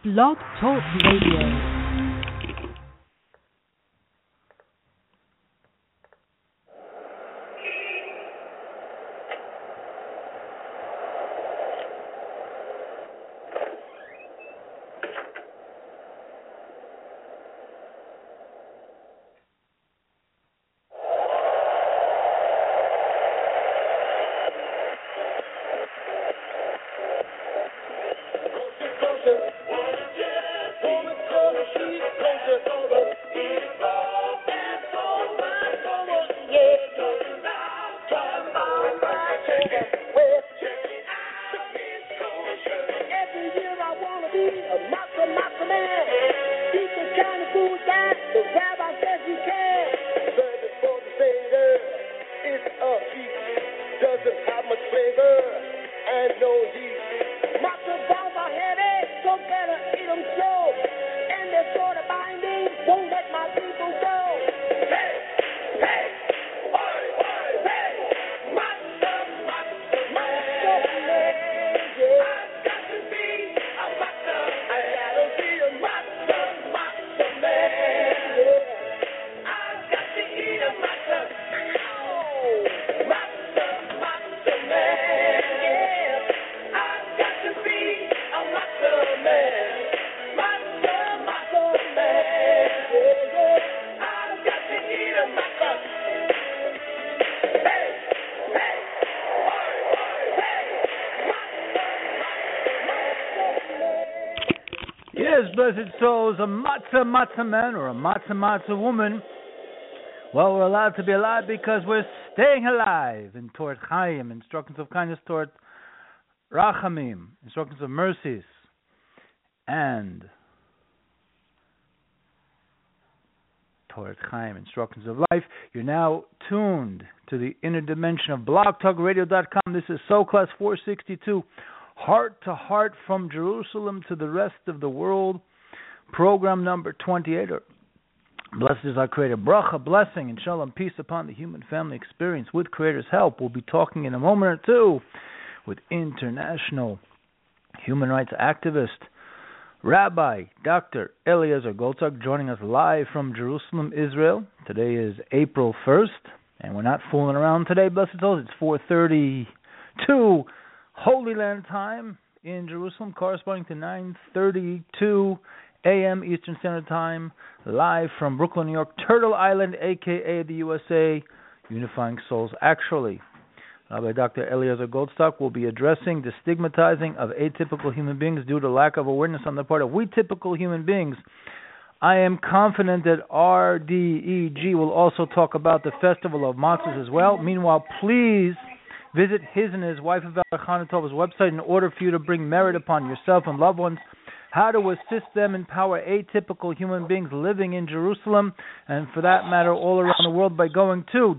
Blog Talk Radio. Blessed souls, a matzah man or a matzah woman. Well, we're allowed to be alive because we're staying alive in Tort Chaim, instructions of kindness toward Rachamim, instructions of mercies, and Tort Chaim, instructions of life. You're now tuned to the inner dimension of blogtalkradio.com. This is Soul Class 462. Heart to Heart from Jerusalem to the rest of the world, program number 28. Blessed is our Creator. Bracha, blessing, and shalom, peace upon the human family experience with Creator's help. We'll be talking in a moment or two with international human rights activist, Rabbi Dr. Eliezer Goldstock, joining us live from Jerusalem, Israel. Today is April 1st, and we're not fooling around today, blessed souls. It's 4:32 Holy Land time in Jerusalem, corresponding to 9:32 a.m. Eastern Standard Time, live from Brooklyn, New York, Turtle Island, a.k.a. the USA, unifying souls actually. Rabbi Dr. Eliezer Goldstock will be addressing the stigmatizing of atypical human beings due to lack of awareness on the part of we typical human beings. I am confident that RDEG will also talk about the Festival of Matzahs as well. Meanwhile, please visit his and his wife, Chanatov's website in order for you to bring merit upon yourself and loved ones, how to assist them empower atypical human beings living in Jerusalem, and for that matter, all around the world, by going to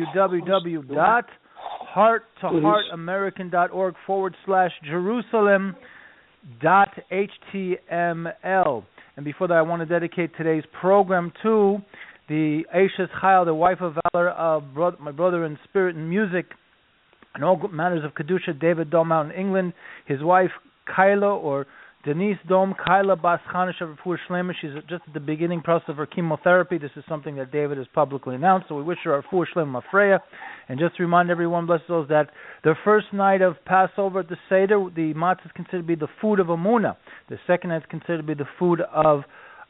www.hearttoheartamerican.org/Jerusalem.html. And before that, I want to dedicate today's program to the Eishes Chayil, the wife of valor of my brother in spirit and music, and all matters of Kedusha, David Dom out in England, his wife Kyla, or Denise Dom, Kyla Bas Chanish of Refuah Shlema. She's just at the beginning process of her chemotherapy. This is something that David has publicly announced, so we wish her Refuah Shlema Mafreya. And just to remind everyone, blessed souls, that the first night of Passover at the Seder, the matzah is considered to be the food of Amunah. The second night is considered to be the food of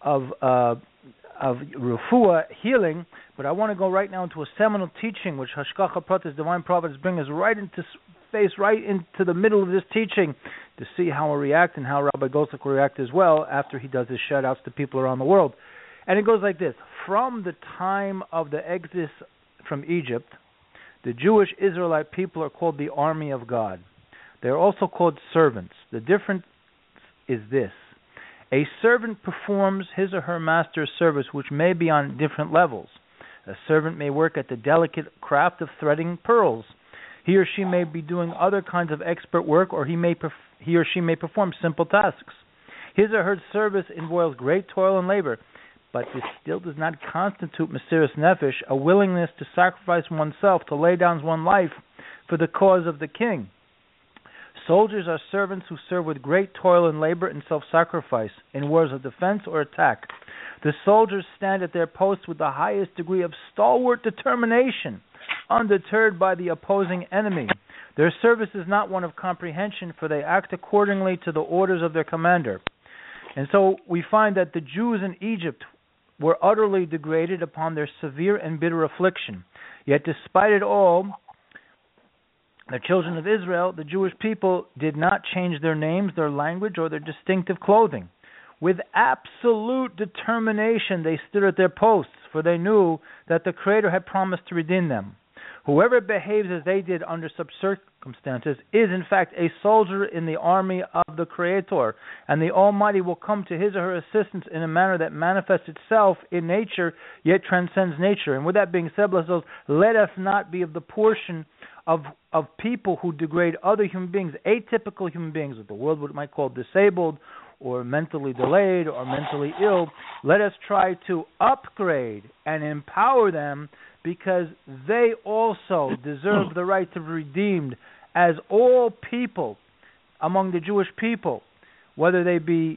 refuah, healing. But I want to go right now into a seminal teaching which Hashgacha Pratis, divine providence, bring us right into space, right into the middle of this teaching, to see how we'll react and how Rabbi Goldstock will react as well after he does his shout-outs to people around the world. And it goes like this. From the time of the exodus from Egypt, the Jewish Israelite people are called the army of God. They are also called servants. The difference is this. A servant performs his or her master's service, which may be on different levels. A servant may work at the delicate craft of threading pearls. He or she may be doing other kinds of expert work, or he or she may perform simple tasks. His or her service involves great toil and labor, but this still does not constitute Mesiras Nefesh, a willingness to sacrifice oneself, to lay down one's life for the cause of the king. Soldiers are servants who serve with great toil and labor and self-sacrifice in wars of defense or attack. The soldiers stand at their posts with the highest degree of stalwart determination, undeterred by the opposing enemy. Their service is not one of comprehension, for they act accordingly to the orders of their commander. And so we find that the Jews in Egypt were utterly degraded upon their severe and bitter affliction. Yet despite it all, the children of Israel, the Jewish people, did not change their names, their language, or their distinctive clothing. With absolute determination, they stood at their posts, for they knew that the Creator had promised to redeem them. Whoever behaves as they did under such circumstances is, in fact, a soldier in the army of the Creator, and the Almighty will come to his or her assistance in a manner that manifests itself in nature, yet transcends nature. And with that being said, let us not be of the portion of people who degrade other human beings, atypical human beings, what the world might call disabled, or mentally delayed, or mentally ill. Let us try to upgrade and empower them, because they also deserve the right to be redeemed, as all people among the Jewish people, whether they've been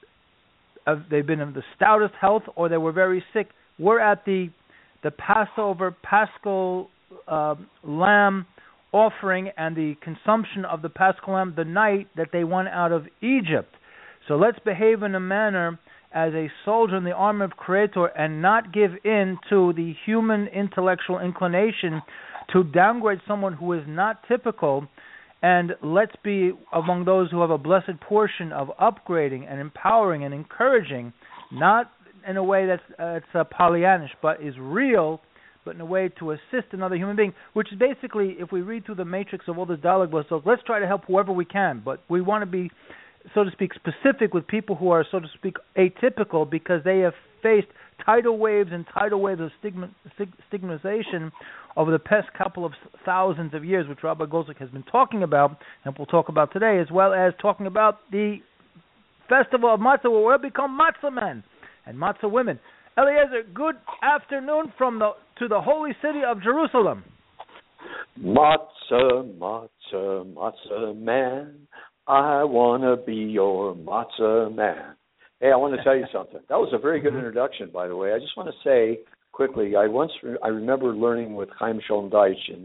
of the stoutest health or they were very sick. We're at the Passover, Paschal lamb offering and the consumption of the Paschal lamb the night that they went out of Egypt. So let's behave in a manner as a soldier in the army of Creator and not give in to the human intellectual inclination to downgrade someone who is not typical, and let's be among those who have a blessed portion of upgrading and empowering and encouraging, not in a way that's Pollyannish, but is real, but in a way to assist another human being, which is basically, if we read through the matrix of all this dialogue, let's try to help whoever we can, but we want to be, so to speak, specific with people who are, so to speak, atypical, because they have faced tidal waves and tidal waves of stigmatization over the past couple of thousands of years, which Rabbi Goldzik has been talking about, and we'll talk about today, as well as talking about the festival of Matzah, where we'll become Matzah men and Matzah women. Eliezer, good afternoon to the holy city of Jerusalem. Matzah, matzah, matzah man, I want to be your matzah man. Hey, I want to tell you something. That was a very good introduction, by the way. I just want to say quickly, I remember learning with Chaim Shalom Deitch in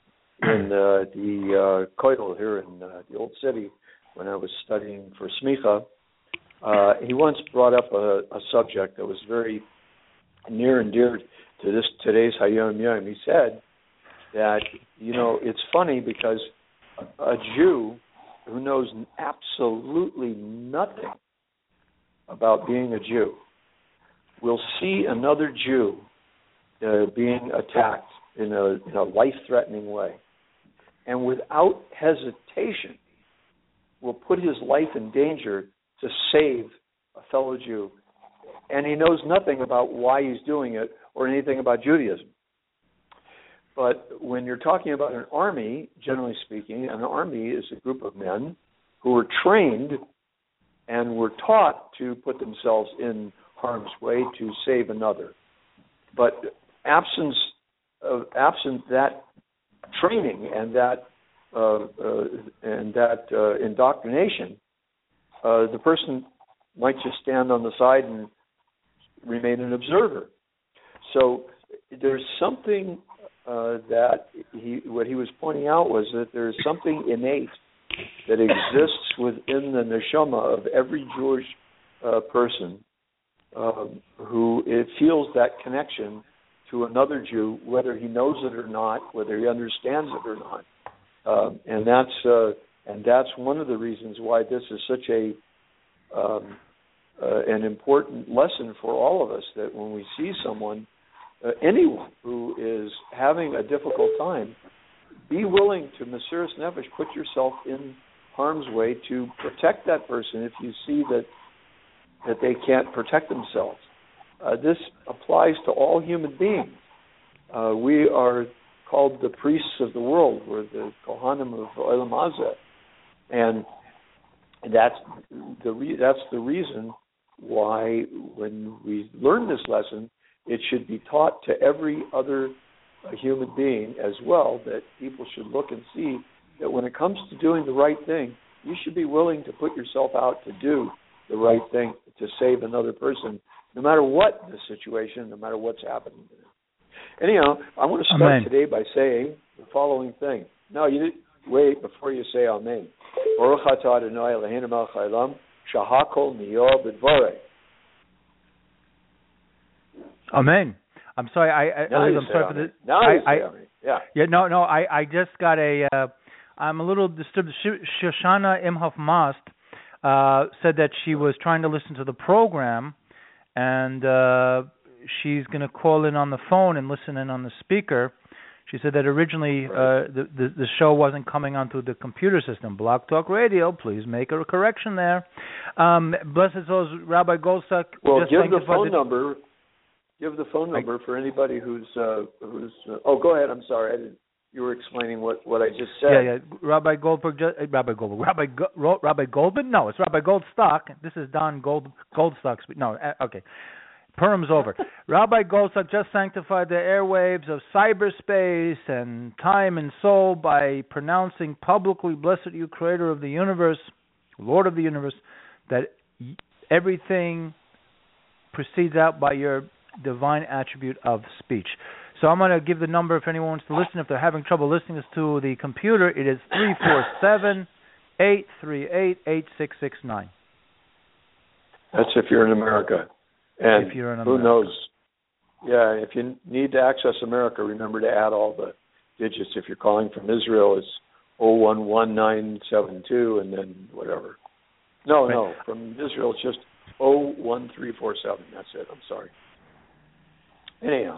the Kotel here in the Old City when I was studying for Smicha. He once brought up a subject that was very near and dear to today's Hayom Yom. He said that, it's funny because a Jew who knows absolutely nothing about being a Jew will see another Jew being attacked in a life-threatening way, and without hesitation will put his life in danger to save a fellow Jew, and he knows nothing about why he's doing it or anything about Judaism. But when you're talking about an army, generally speaking, an army is a group of men who were trained and were taught to put themselves in harm's way to save another. But absent that training and that indoctrination, the person might just stand on the side and remain an observer. So there's something that what he was pointing out was that there's something innate that exists within the neshama of every Jewish person who it feels that connection to another Jew, whether he knows it or not, whether he understands it or not, and that's one of the reasons why this is such an important lesson for all of us, that when we see someone, anyone who is having a difficult time, be willing to Mesiras Nefesh, put yourself in harm's way to protect that person if you see that they can't protect themselves. This applies to all human beings. We are called the priests of the world. We're the Kohanim of Olam Hazeh. And that's the reason why when we learn this lesson, it should be taught to every other human being as well, that people should look and see that when it comes to doing the right thing, you should be willing to put yourself out to do the right thing to save another person, no matter what the situation, no matter what's happening. Anyhow, I want to start today by saying the following thing. No, you wait before you say Amen. Baruch atah Adonai Eloheinu melech haolam, shehakol niyah b'dvarei. Amen. I'm sorry. I'm sorry for this. Now you say Amen. Yeah. Yeah. No. I just got a. I'm a little disturbed. Shoshana Imhoff Mast said that she was trying to listen to the program, and she's going to call in on the phone and listen in on the speaker. She said that originally the show wasn't coming onto the computer system. Blog Talk Radio, please make a correction there. Blessed souls, Rabbi Goldstuck. Well, give the phone number. Give the phone number for anybody who's. Oh, go ahead. I'm sorry. You were explaining what I just said. Yeah. Rabbi Goldberg. Rabbi Goldberg. No, it's Rabbi Goldstock. This is Don Goldstock. No, okay. Purim's over. Rabbi Goldstock just sanctified the airwaves of cyberspace and time and soul by pronouncing publicly, "Blessed are you, Creator of the universe, Lord of the universe," that everything proceeds out by your divine attribute of speech. So I'm going to give the number if anyone wants to listen. If they're having trouble listening to the computer, it is 347-838-8669. That's if you're in America. And if you're in America. Who knows? Yeah, if you need to access America, remember to add all the digits. If you're calling from Israel, it's 011972 and then whatever. No, from Israel it's just 01347. That's it. I'm sorry. Anyhow.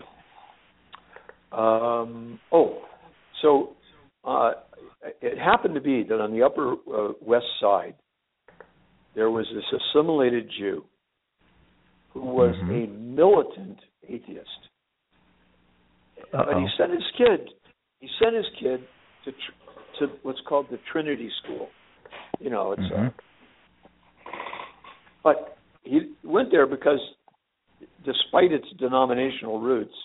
It happened to be that on the Upper West Side, there was this assimilated Jew who was a militant atheist. But he sent his kid to what's called the Trinity School. You know, it's but he went there because despite its denominational roots,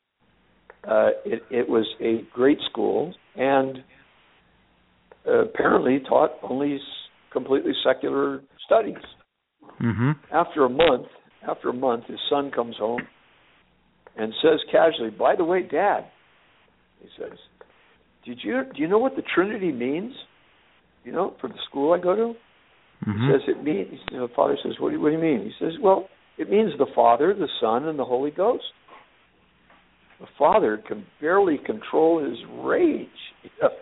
it was a great school and apparently taught only completely secular studies. After a month, his son comes home and says casually, "By the way, Dad," he says, do you know what the Trinity means? You know, from the school I go to? He says it means. The father says, "What do you mean?" He says, "Well, it means the Father, the Son, and the Holy Ghost." The father can barely control his rage.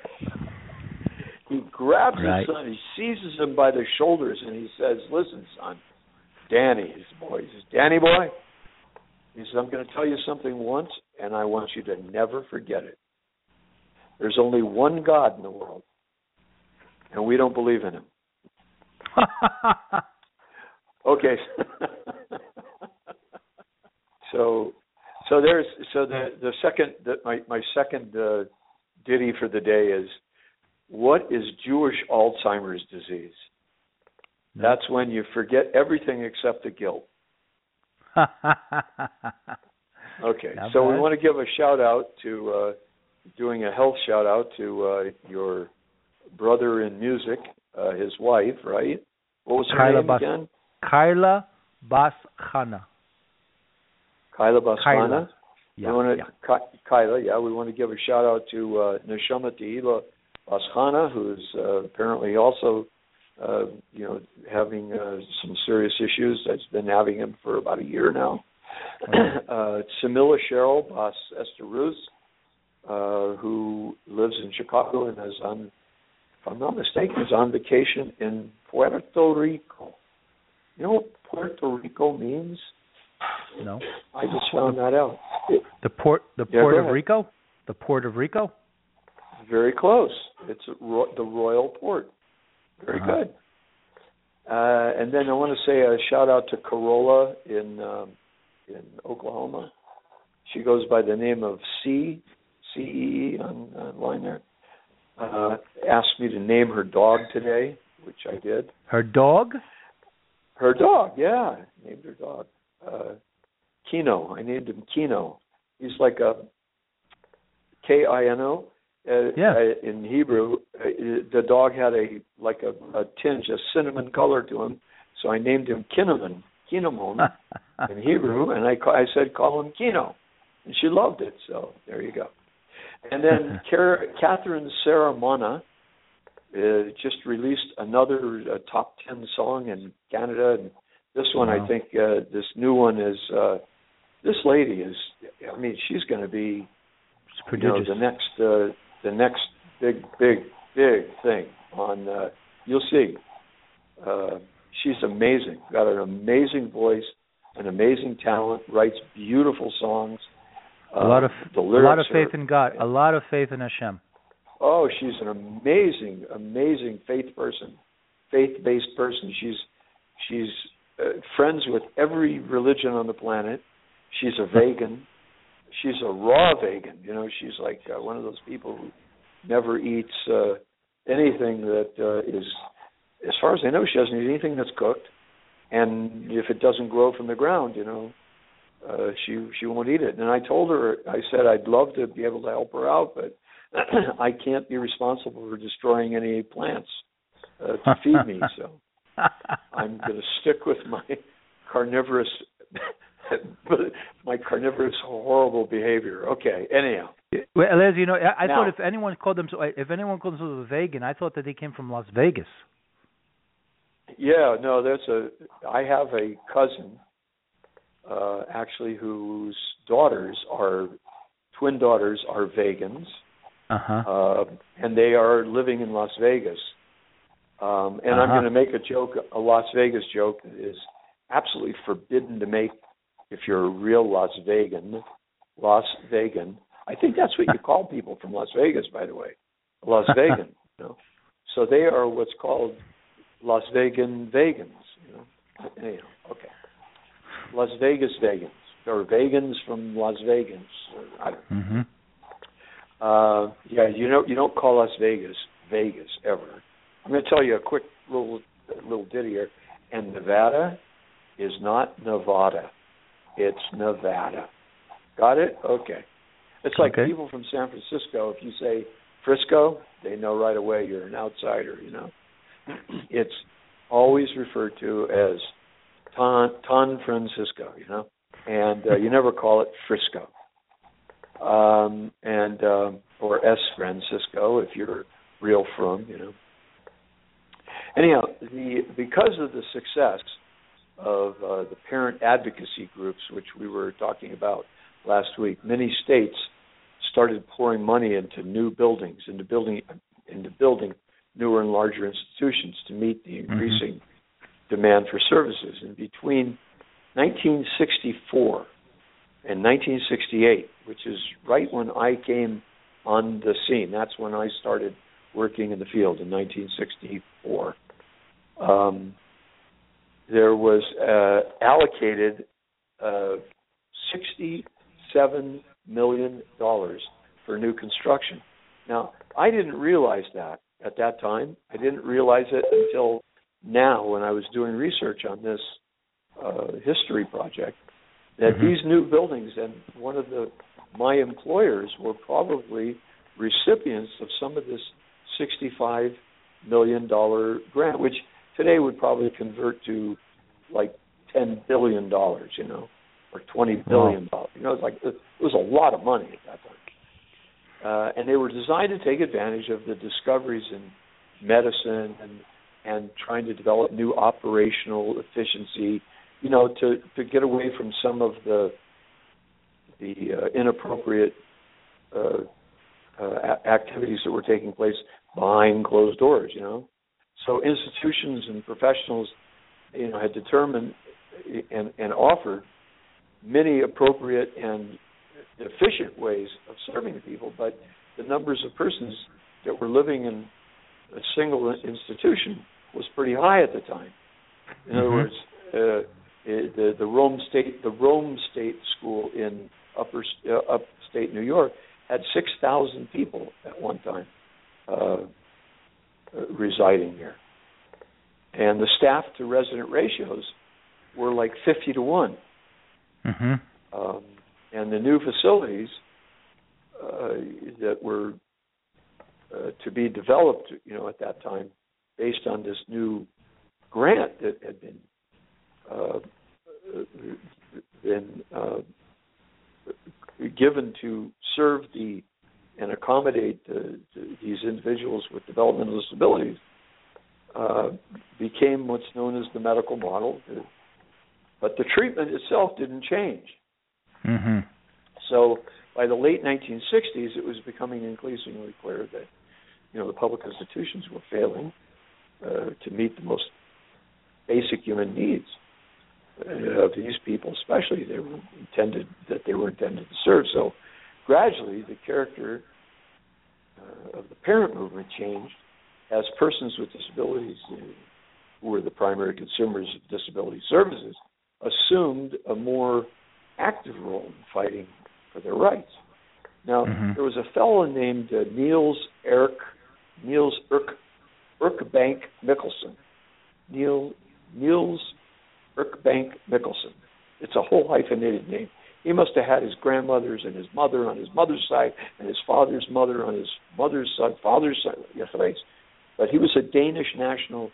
He grabs his son, he seizes him by the shoulders, and he says, "Listen, son, Danny," his boy. He says, "Danny boy," he says, "I'm going to tell you something once, and I want you to never forget it. There's only one God in the world, and we don't believe in him." Okay. My second ditty for the day is, what is Jewish Alzheimer's disease? That's when you forget everything except the guilt. Okay, so we want to give a shout out to doing a health shout out to your brother in music, his wife, right? What was her name again? Kyla Bas Chana. Kyla Bas Chana? Yeah, Kyla, we want to give a shout out to Neshama Tehila Bas Chana, who's apparently also having some serious issues. That's been having him for about a year now. Samila Cheryl Bas Esther Ruth, who lives in Chicago and is on, if I'm not mistaken, is on vacation in Puerto Rico. You know what Puerto Rico means? No. I just found that out. The port of Rico? The Port of Rico? Very close. It's the Royal Port. Very good. And then I want to say a shout out to Corolla in Oklahoma. She goes by the name of C-E-E online there. Asked me to name her dog today, which I did. Her dog? Her dog, yeah. Named her dog. Kino. I named him Kino. He's like a Kino. in Hebrew, the dog had a tinge, a cinnamon color to him, so I named him Kinnamon in Hebrew, and I said call him Kino, and she loved it. So there you go. And then Catherine Sarah Mana just released another top 10 song in Canada, and this one, I think, this new one is. This lady is. I mean, she's going to be the next big thing on. You'll see. She's amazing. Got an amazing voice, an amazing talent. Writes beautiful songs. A lot of faith in God. A lot of faith in Hashem. Oh, she's an amazing faith-based person. She's friends with every religion on the planet. She's a vegan. She's a raw vegan. You know, she's like one of those people who never eats anything that is, as far as I know, she doesn't eat anything that's cooked. And if it doesn't grow from the ground, you know, she won't eat it. And I told her, I said I'd love to be able to help her out, but I can't be responsible for destroying any plants to feed me. So I'm going to stick with my carnivorous horrible behavior. Okay. Anyhow. Well, Eliezer, you know, I thought if anyone called themselves a vegan, I thought that they came from Las Vegas. Yeah, no, I have a cousin, actually, whose twin daughters are vegans, and they are living in Las Vegas. And I'm going to make a Las Vegas joke that is absolutely forbidden to make if you're a real Las Vegan. I think that's what you call people from Las Vegas, by the way, Las Vegan. You know? So they are what's called Las Vegan vegans. You know? Anyhow, okay. Las Vegas vegans, or vegans from Las Vegas. I don't know. You don't call Las Vegas ever. I'm going to tell you a quick little ditty here. And Nevada is not Nevada. It's Nevada. Got it? Okay. It's like people from San Francisco. If you say Frisco, they know right away you're an outsider, you know. It's always referred to as San Francisco, you know. And you never call it Frisco. Or S. Francisco if you're real from, you know. Anyhow, because of the success of the parent advocacy groups, which we were talking about last week, many states started pouring money into new buildings, into building newer and larger institutions to meet the increasing demand for services. And between 1964 and 1968, which is right when I came on the scene, that's when I started working in the field in 1964. There was allocated $67 million for new construction. Now, I didn't realize that at that time. I didn't realize it until now when I was doing research on this history project, that these new buildings, and one of my employers were probably recipients of some of this $65 million grant, which today would probably convert to like $10 billion, you know, or $20 billion. You know, it was a lot of money at that time. And they were designed to take advantage of the discoveries in medicine and trying to develop new operational efficiency, you know, to get away from some of the inappropriate activities that were taking place behind closed doors, you know. So institutions and professionals, you know, had determined and offered many appropriate and efficient ways of serving the people, but the numbers of persons that were living in a single institution was pretty high at the time. In other words, the Rome State School in upstate New York had 6,000 people at one time residing there, and the staff to resident ratios were like 50 to 1. And the new facilities that were to be developed, at that time, based on this new grant that had been given to serve and accommodate these individuals with developmental disabilities, became what's known as the medical model. But the treatment itself didn't change. Mm-hmm. So by the late 1960s, it was becoming increasingly clear that, the public institutions were failing to meet the most basic human needs of these people, especially they were intended to serve. So gradually, the character of the parent movement changed as persons with disabilities, who were the primary consumers of disability services, assumed a more active role in fighting for their rights. Now, there was a fellow named Niels Erkbank Mikkelsen. Niels Erkbank Mikkelsen. It's a whole hyphenated name. He must have had his grandmother's and his mother on his mother's side and his father's mother on his father's side. Yes, right. But he was a Danish national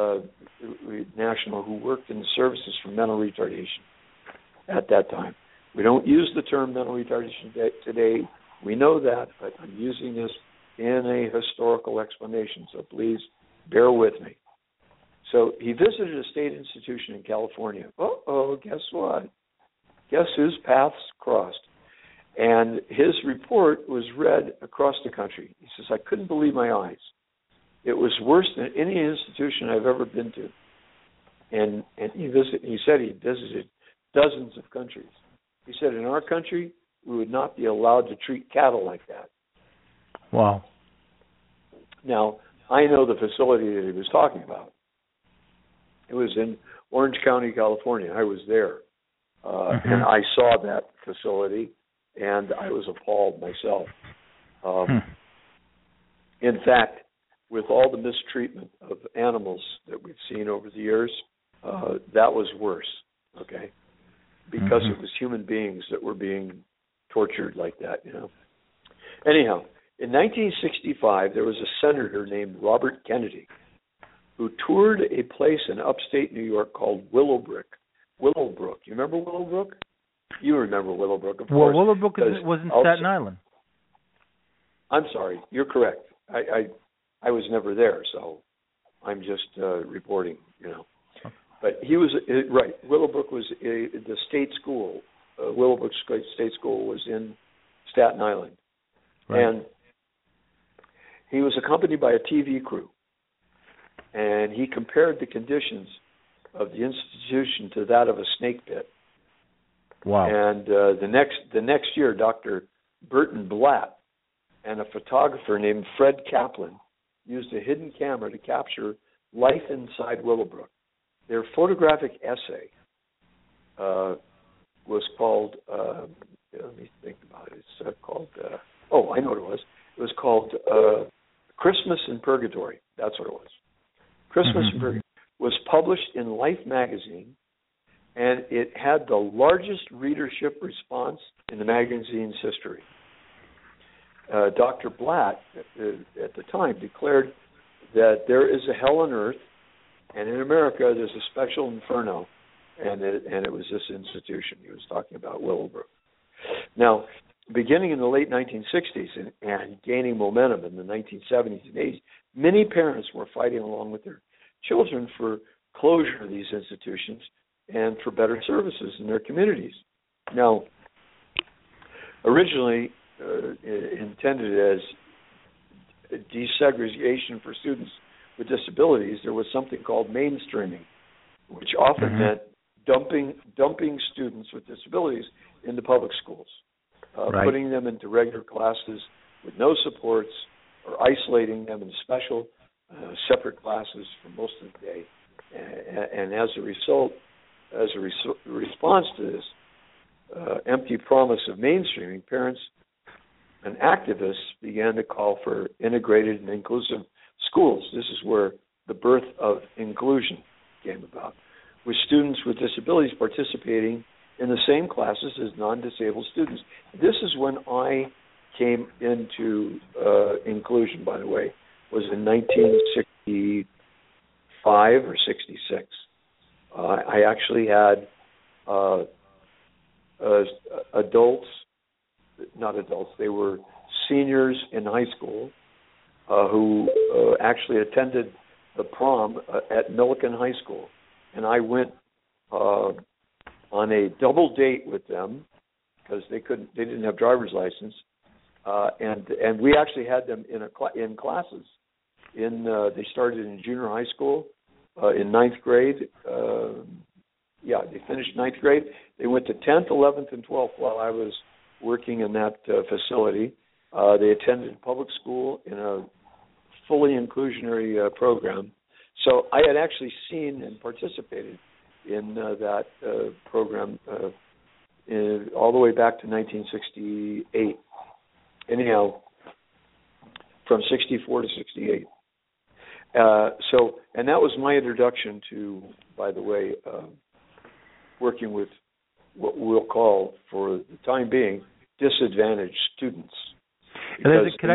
who worked in the services for mental retardation at that time. We don't use the term mental retardation today. We know that, but I'm using this in a historical explanation, so please bear with me. So he visited a state institution in California. Guess what? Guess whose paths crossed? And his report was read across the country. He says, I couldn't believe my eyes. It was worse than any institution I've ever been to. And he said he visited dozens of countries. He said, in our country, we would not be allowed to treat cattle like that. Wow. Now, I know the facility that he was talking about. It was in Orange County, California. I was there. And I saw that facility, and I was appalled myself. In fact, with all the mistreatment of animals that we've seen over the years, that was worse, okay? Because it was human beings that were being tortured like that, Anyhow, in 1965, there was a senator named Robert Kennedy who toured a place in upstate New York called Willowbrook. You remember Willowbrook? You remember Willowbrook, of course. Well, Willowbrook was in Staten Island. I'm sorry. You're correct. I was never there, so I'm just reporting, But he was right. Willowbrook was the state school. Willowbrook State School was in Staten Island, right. And he was accompanied by a TV crew, and he compared the conditions of the institution to that of a snake pit. Wow! And the next year, Dr. Burton Blatt and a photographer named Fred Kaplan used a hidden camera to capture life inside Willowbrook. Their photographic essay was called, let me think about it. It's called, I know what it was. It was called Christmas in Purgatory. That's what it was. Christmas in Purgatory was published in Life magazine, and it had the largest readership response in the magazine's history. Dr. Blatt, at the time, declared that there is a hell on earth, and in America there's a special inferno, and it was this institution. He was talking about Willowbrook. Now, beginning in the late 1960s and gaining momentum in the 1970s and 80s, many parents were fighting along with their children for closure of these institutions and for better services in their communities. Now, originally intended as desegregation for students with disabilities, there was something called mainstreaming, which often meant dumping students with disabilities into public schools, putting them into regular classes with no supports, or isolating them in special separate classes for most of the day. And as a response to this empty promise of mainstreaming, parents and activists began to call for integrated and inclusive schools. This is where the birth of inclusion came about, with students with disabilities participating in the same classes as non-disabled students. This is when I came into inclusion, by the way, was in 1965 or 66. I actually had they were seniors in high school who actually attended the prom at Millikan High School. And I went on a double date with them because they didn't have driver's license. And we actually had them in classes. They started in junior high school in ninth grade. They finished ninth grade. They went to 10th, 11th, and 12th while I was working in that facility. They attended public school in a fully inclusionary program. So I had actually seen and participated in that program all the way back to 1968. Anyhow, from 64 to 68. And that was my introduction to, by the way, working with what we'll call, for the time being, disadvantaged students. Can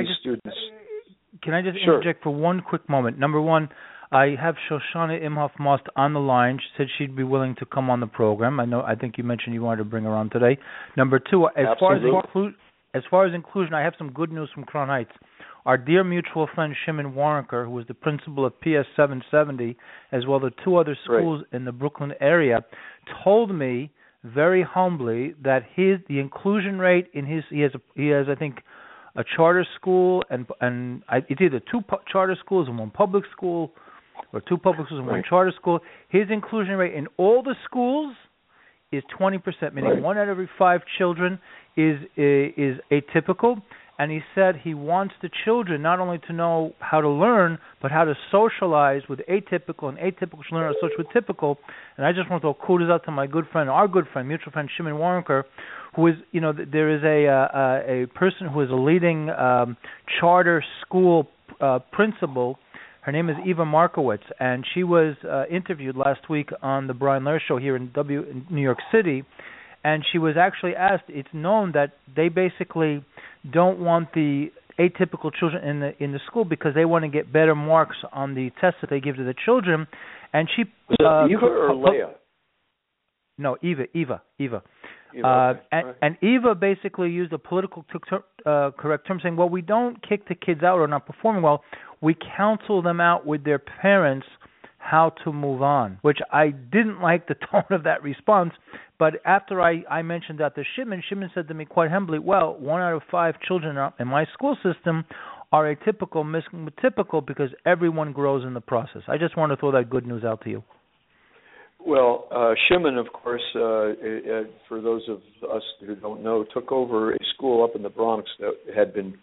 I just interject for one quick moment? Number one, I have Shoshana Imhoff-Most on the line. She said she'd be willing to come on the program. I think you mentioned you wanted to bring her on today. Number two, as far as inclusion, I have some good news from Crown Heights. Our dear mutual friend Shimon Waronker, who was the principal of PS 770, as well as two other schools in the Brooklyn area, told me very humbly that the inclusion rate in he has I think a charter school and it's either two charter schools and one public school, or two public schools and one charter school. His inclusion rate in all the schools is 20%, meaning 1 out of every 5 children is atypical. And he said he wants the children not only to know how to learn, but how to socialize with atypical, and atypical should learn how to socialize with typical. And I just want to throw kudos out to my good friend, our good friend, mutual friend Shimon Waronker, who is, there is a person who is a leading charter school principal. Her name is Eva Markowitz, and she was interviewed last week on the Brian Lehrer Show here in New York City. And she was actually asked, it's known that they basically don't want the atypical children in the school because they want to get better marks on the tests that they give to the children. And she... Was it Eva or Leah? No, Eva. Okay. And Eva basically used a political correct term saying, well, we don't kick the kids out or not performing well. We counsel them out with their parents how to move on, which I didn't like the tone of that response. But after I mentioned that to Shimon said to me quite humbly, well, 1 out of 5 children in my school system are atypical, missing with typical, because everyone grows in the process. I just want to throw that good news out to you. Well, Shimon, of course, for those of us who don't know, took over a school up in the Bronx that had been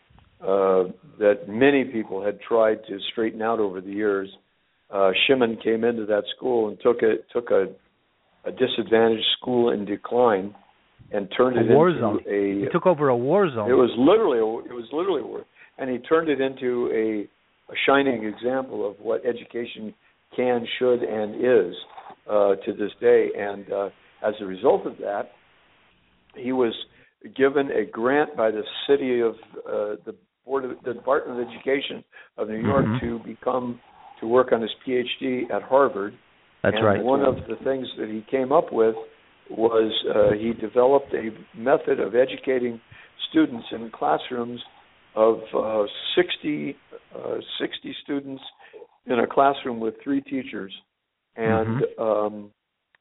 that many people had tried to straighten out over the years. Shimon came into that school and took a disadvantaged school in decline and turned it into He took over a war zone. It was literally a war, and he turned it into a shining example of what education can, should, and is to this day. And as a result of that, he was given a grant by the city of the Department of Education of New York to work on his PhD at Harvard. That's and right. One of the things that he came up with was he developed a method of educating students in classrooms of 60 students in a classroom with 3 teachers, and all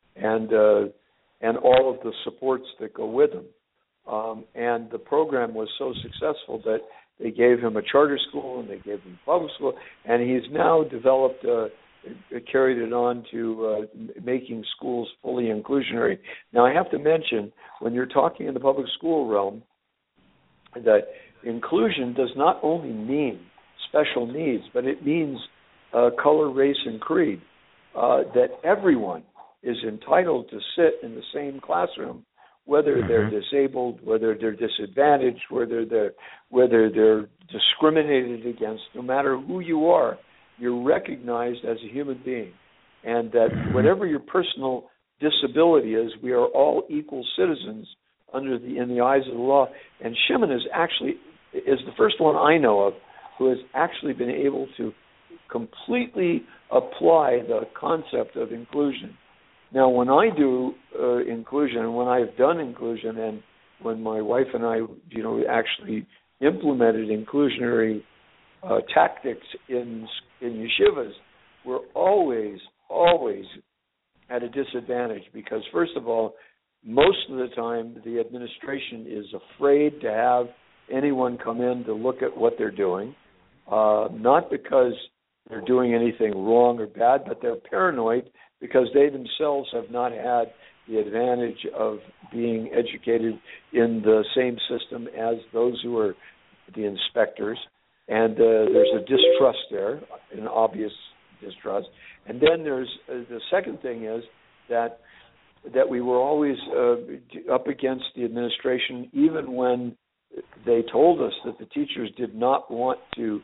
of the supports that go with them. And the program was so successful that they gave him a charter school and they gave him public school, and he's now developed, carried it on to making schools fully inclusionary. Now, I have to mention, when you're talking in the public school realm, that inclusion does not only mean special needs, but it means color, race, and creed, that everyone is entitled to sit in the same classroom, whether they're disabled, whether they're disadvantaged, whether they're discriminated against. No matter who you are, you're recognized as a human being, and that whatever your personal disability is, we are all equal citizens in the eyes of the law. And Shimon is the first one I know of who has actually been able to completely apply the concept of inclusion. Now, when I do inclusion, and when I've done inclusion, and when my wife and I, actually implemented inclusionary tactics in yeshivas, we're always at a disadvantage because, first of all, most of the time the administration is afraid to have anyone come in to look at what they're doing, not because they're doing anything wrong or bad, but they're paranoid because they themselves have not had the advantage of being educated in the same system as those who are the inspectors. And there's a distrust there, an obvious distrust. And then there's the second thing is that we were always up against the administration, even when they told us that the teachers did not want to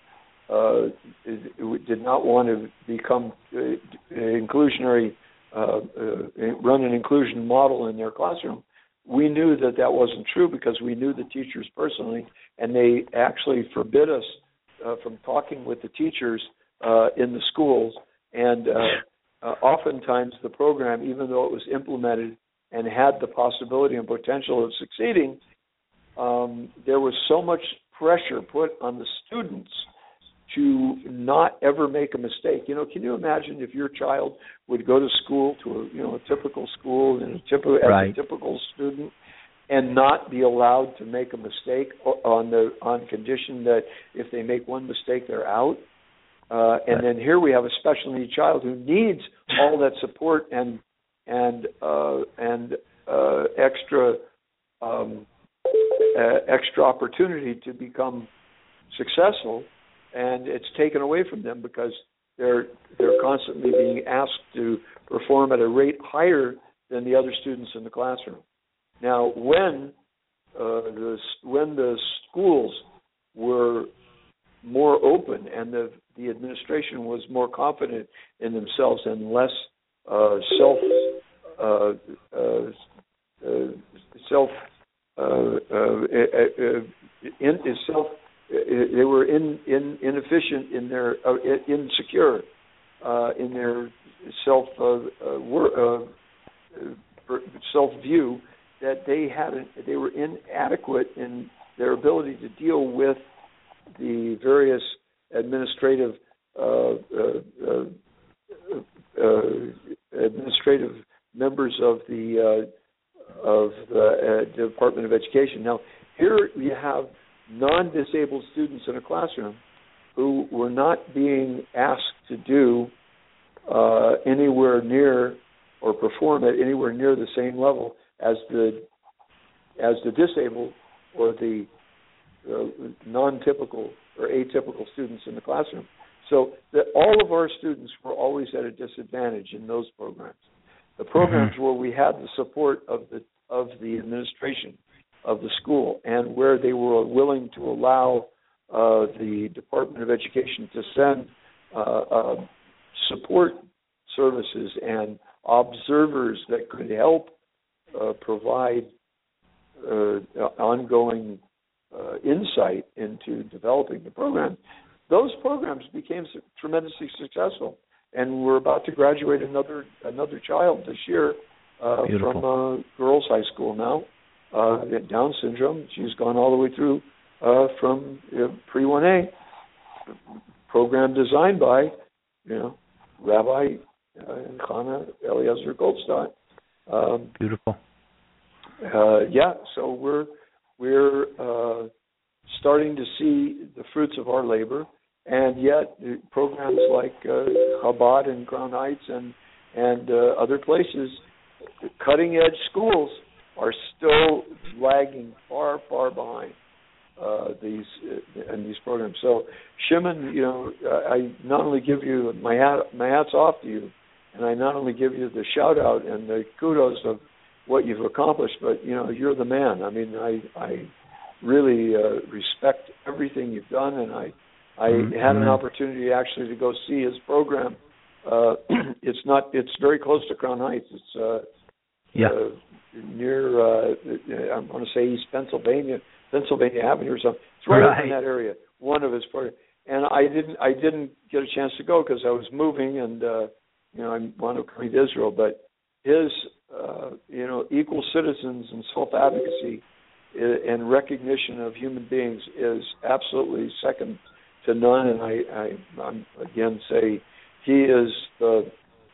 become inclusionary, run an inclusion model in their classroom. We knew that wasn't true because we knew the teachers personally, and they actually forbid us from talking with the teachers in the schools. And oftentimes the program, even though it was implemented and had the possibility and potential of succeeding, there was so much pressure put on the students to not ever make a mistake. Can you imagine if your child would go to school, to a typical school and as a typical student, and not be allowed to make a mistake on condition that if they make one mistake, they're out? And then here we have a special needs child who needs all that support and extra opportunity to become successful, and it's taken away from them because they're constantly being asked to perform at a rate higher than the other students in the classroom. Now, when the schools were more open and the administration was more confident in themselves and less they were inefficient in their insecure in their self view, that they were inadequate in their ability to deal with the various administrative members of the Department of Education. Now, here you have non-disabled students in a classroom who were not being asked to do anywhere near or perform at anywhere near the same level as the disabled or the non-typical or atypical students in the classroom. So that all of our students were always at a disadvantage in those programs. The programs where we had the support of the administration of the school and where they were willing to allow the Department of Education to send support services and observers that could help provide ongoing insight into developing the program, those programs became tremendously successful. And we're about to graduate another child this year from girls' high school now, Down syndrome. She's gone all the way through from pre-1A, program designed by, Rabbi Chana Eliezer Goldstein. Beautiful. So we're starting to see the fruits of our labor, and yet programs like Chabad and Crown Heights and other places, cutting-edge schools, are still lagging far, far behind these programs. So, Shimon, I not only give you my hats off to you, and I not only give you the shout out and the kudos of what you've accomplished, but you're the man. I mean, I really respect everything you've done, and I had an opportunity actually to go see his program. It's very close to Crown Heights. It's near I'm going to say East Pennsylvania Avenue or something. It's right in that area. One of his parties, and I didn't get a chance to go because I was moving, and I wanted to come to Israel. But his equal citizens and self-advocacy and recognition of human beings is absolutely second to none. And I'm again say he is the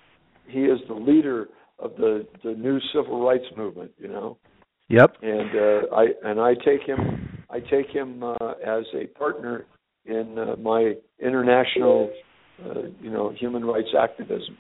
leader of the new civil rights movement. Yep. And I take him as a partner in my international human rights activism.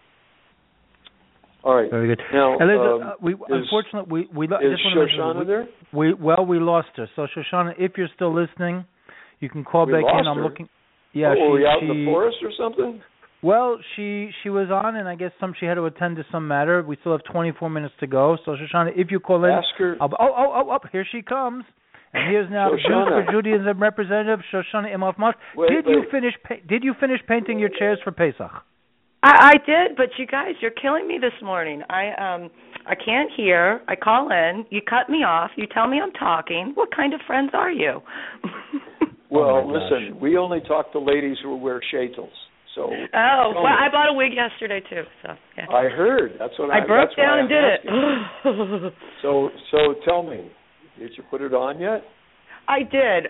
All right. Very good. Now, unfortunately, we is Shoshana there? We lost her. So Shoshana, if you're still listening, you can call back in. I'm looking. Yeah. Were we out in the forest or something? Well, she was on, and I guess she had to attend to some matter. We still have 24 minutes to go. So Shoshana, if you call in, ask her. Here she comes. And here's now Jews for Judaism representative Shoshana Imhoff-Moshe. Did you finish painting your chairs for Pesach? I did, but you guys, you're killing me this morning. I can't hear. I call in. You cut me off. You tell me I'm talking. What kind of friends are you? Well, listen, we only talk to ladies who wear shaitels. So. I bought a wig yesterday too. So yeah. I heard. That's what I broke down and did it. So tell me, did you put it on yet? I did.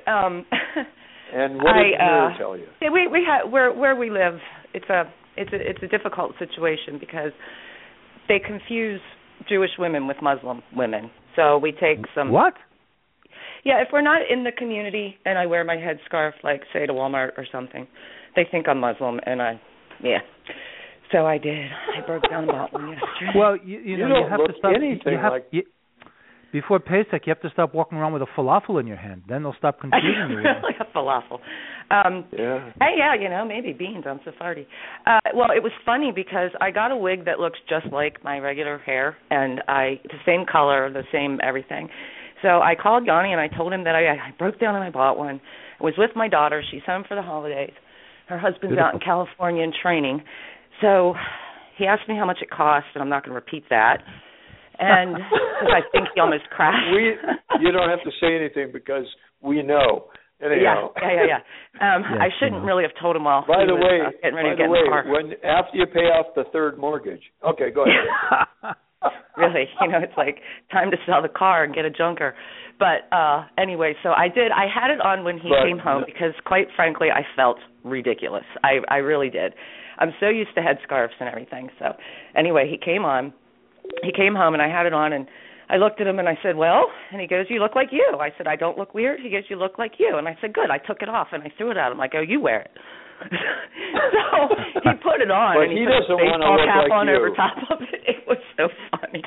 And what did Mira tell you? Yeah, we had where we live. It's a difficult situation because they confuse Jewish women with Muslim women. So we take some. What? Yeah, if we're not in the community and I wear my headscarf, like say to Walmart or something, they think I'm Muslim, and So I did. I broke down about one yesterday. Well, you have to stop. Before Pesach, you have to stop walking around with a falafel in your hand. Then they'll stop confusing you. Really, a falafel. Hey, maybe beans on Sephardi. Well, it was funny because I got a wig that looks just like my regular hair, and the same color, the same everything. So I called Yanni and I told him that I broke down and I bought one. I was with my daughter. She's home for the holidays. Her husband's out in California in training. So he asked me how much it cost, and I'm not going to repeat that. And because I think he almost crashed. You don't have to say anything because we know. Anyhow. Yeah. I shouldn't really have told him while By the way, getting ready to get in the car. After you pay off the third mortgage. Okay, go ahead. Really, it's like time to sell the car and get a junker. But anyway, so I did. I had it on when he came home because, quite frankly, I felt ridiculous. I really did. I'm so used to headscarves and everything. So anyway, he came home and I had it on, and I looked at him and I said, well, and he goes, you look like you. I said, I don't look weird. He goes, you look like you. And I said, good. I took it off and I threw it at him. Like, oh, you wear it. So he put it on, but and he put a baseball cap like on you. over top of it. It was so funny.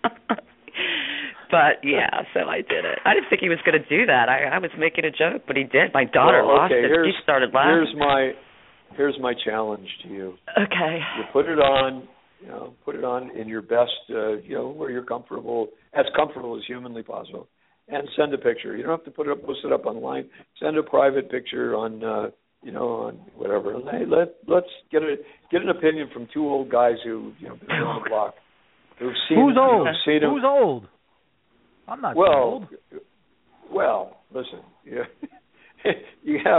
But yeah, so I did it. I didn't think he was going to do that. I was making a joke, but he did. My daughter lost it. She started laughing. Here's my challenge to you. Okay. You put it on. Put it on in your best, where you're comfortable, as comfortable as humanly possible, and send a picture. You don't have to post it up online. Send a private picture on, on whatever. And hey, let's get an opinion from two old guys who, been on the block, who've seen. Who's old? Who's old? I'm not old. Well, listen, you have.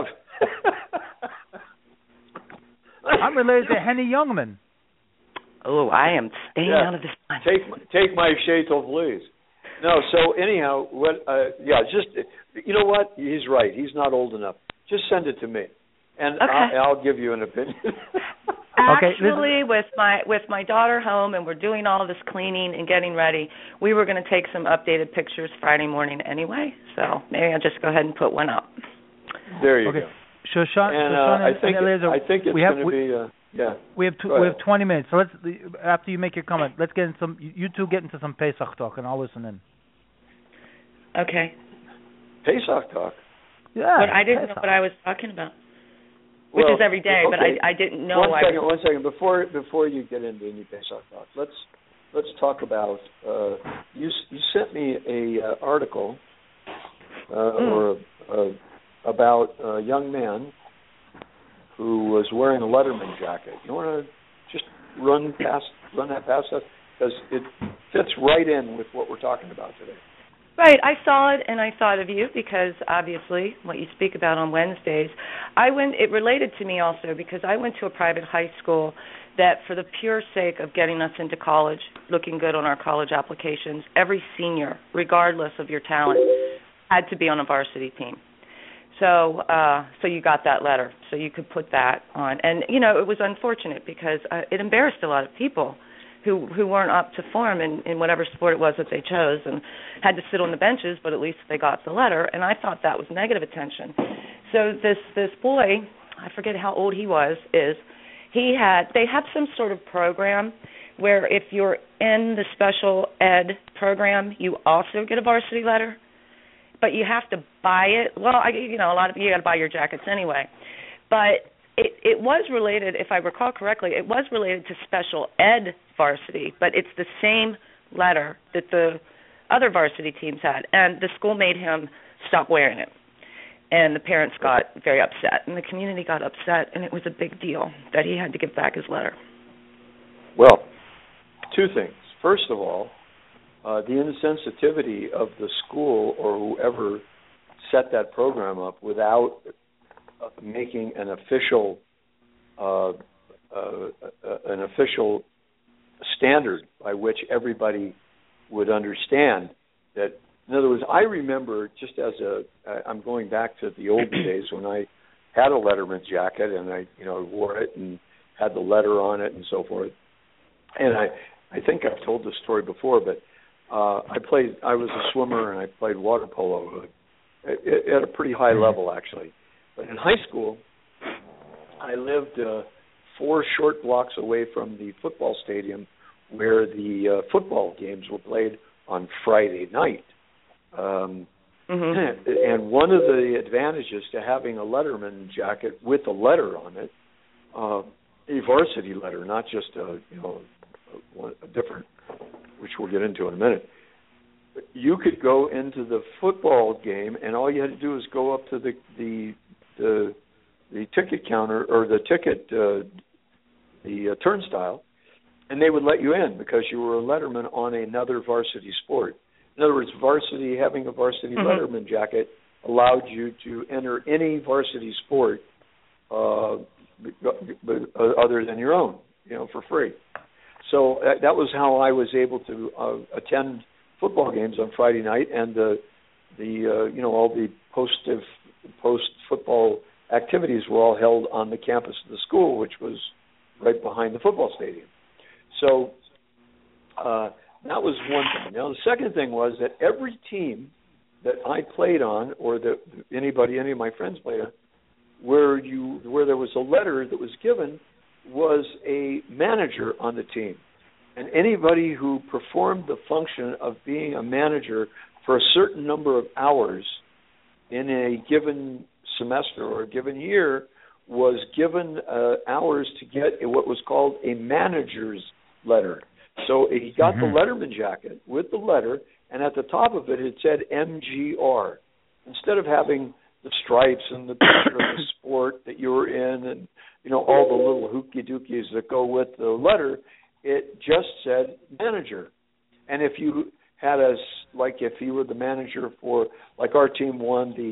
I'm related to Henny Youngman. Oh, I am staying out of this one. Take my shaitel, please. No, so anyhow, just, you know what? He's right. He's not old enough. Just send it to me, and okay. I'll give you an opinion. Actually, with my daughter home, and we're doing all this cleaning and getting ready, we were going to take some updated pictures Friday morning anyway, so maybe I'll just go ahead and put one up. There you go. Shoshana, I think it's going to be... Yeah. We have 20 minutes. So after you make your comment, let's get into you two get into some Pesach talk, and I'll listen in. Okay. Pesach talk. Yeah. But I didn't know what I was talking about, which is every day. Okay. But I didn't know. One second. Before you get into any Pesach talk, let's talk about. You sent me a article about a young man who was wearing a Letterman jacket. You want to just run that past us? because it fits right in with what we're talking about today. Right. I saw it and I thought of you because obviously what you speak about on Wednesdays. It related to me also because I went to a private high school that for the pure sake of getting us into college, looking good on our college applications, every senior, regardless of your talent, had to be on a varsity team. So you got that letter, so you could put that on. And, it was unfortunate because it embarrassed a lot of people who weren't up to form in whatever sport it was that they chose and had to sit on the benches, but at least they got the letter, and I thought that was negative attention. So this boy, I forget how old he was, they have some sort of program where if you're in the special ed program, you also get a varsity letter, but you have to buy it. Well, a lot of you got to buy your jackets anyway, but it was related, if I recall correctly, it was related to special ed varsity, but it's the same letter that the other varsity teams had, and the school made him stop wearing it. And the parents got very upset, and the community got upset, and it was a big deal that he had to give back his letter. Well, two things. First of all, the insensitivity of the school or whoever set that program up without making an official standard by which everybody would understand that. In other words, I remember just I'm going back to the old days when I had a Letterman jacket and I wore it and had the letter on it and so forth. And I think I've told this story before, but I was a swimmer and I played water polo at a pretty high level actually. But in high school, I lived 4 short blocks away from the football stadium where the football games were played on Friday night. And one of the advantages to having a Letterman jacket with a letter on it, a varsity letter, not just a different, which we'll get into in a minute. You could go into the football game, and all you had to do was go up to the ticket counter or the turnstile, and they would let you in because you were a Letterman on another varsity sport. In other words, having a varsity Letterman jacket allowed you to enter any varsity sport other than your own, for free. So that was how I was able to attend football games on Friday night, and all the post football activities were all held on the campus of the school, which was right behind the football stadium. So that was one thing. Now, the second thing was that every team that I played on, or that any of my friends played on, where there was a letter that was given, was a manager on the team. And anybody who performed the function of being a manager for a certain number of hours in a given semester or a given year was given hours to get what was called a manager's letter. So he got the Letterman jacket with the letter, and at the top of it said MGR. Instead of having the stripes and the picture of the sport that you were in and, all the little hooky-dookies that go with the letter, it just said manager. And if you had if you were the manager for, like our team won the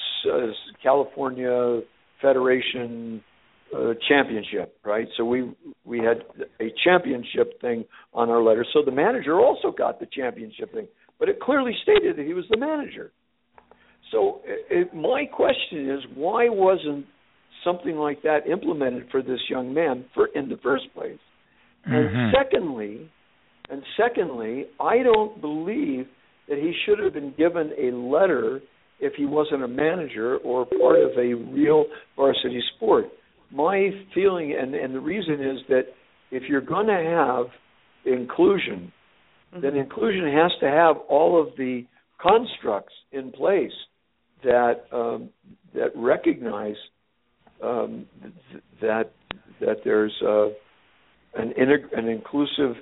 California Federation championship, right? So we had a championship thing on our letter. So the manager also got the championship thing, but it clearly stated that he was the manager. So my question is, why wasn't something like that implemented for this young man in the first place? And secondly, I don't believe that he should have been given a letter if he wasn't a manager or part of a real varsity sport. My feeling, and the reason is that if you're going to have inclusion, then inclusion has to have all of the constructs in place that recognize that there's an inclusive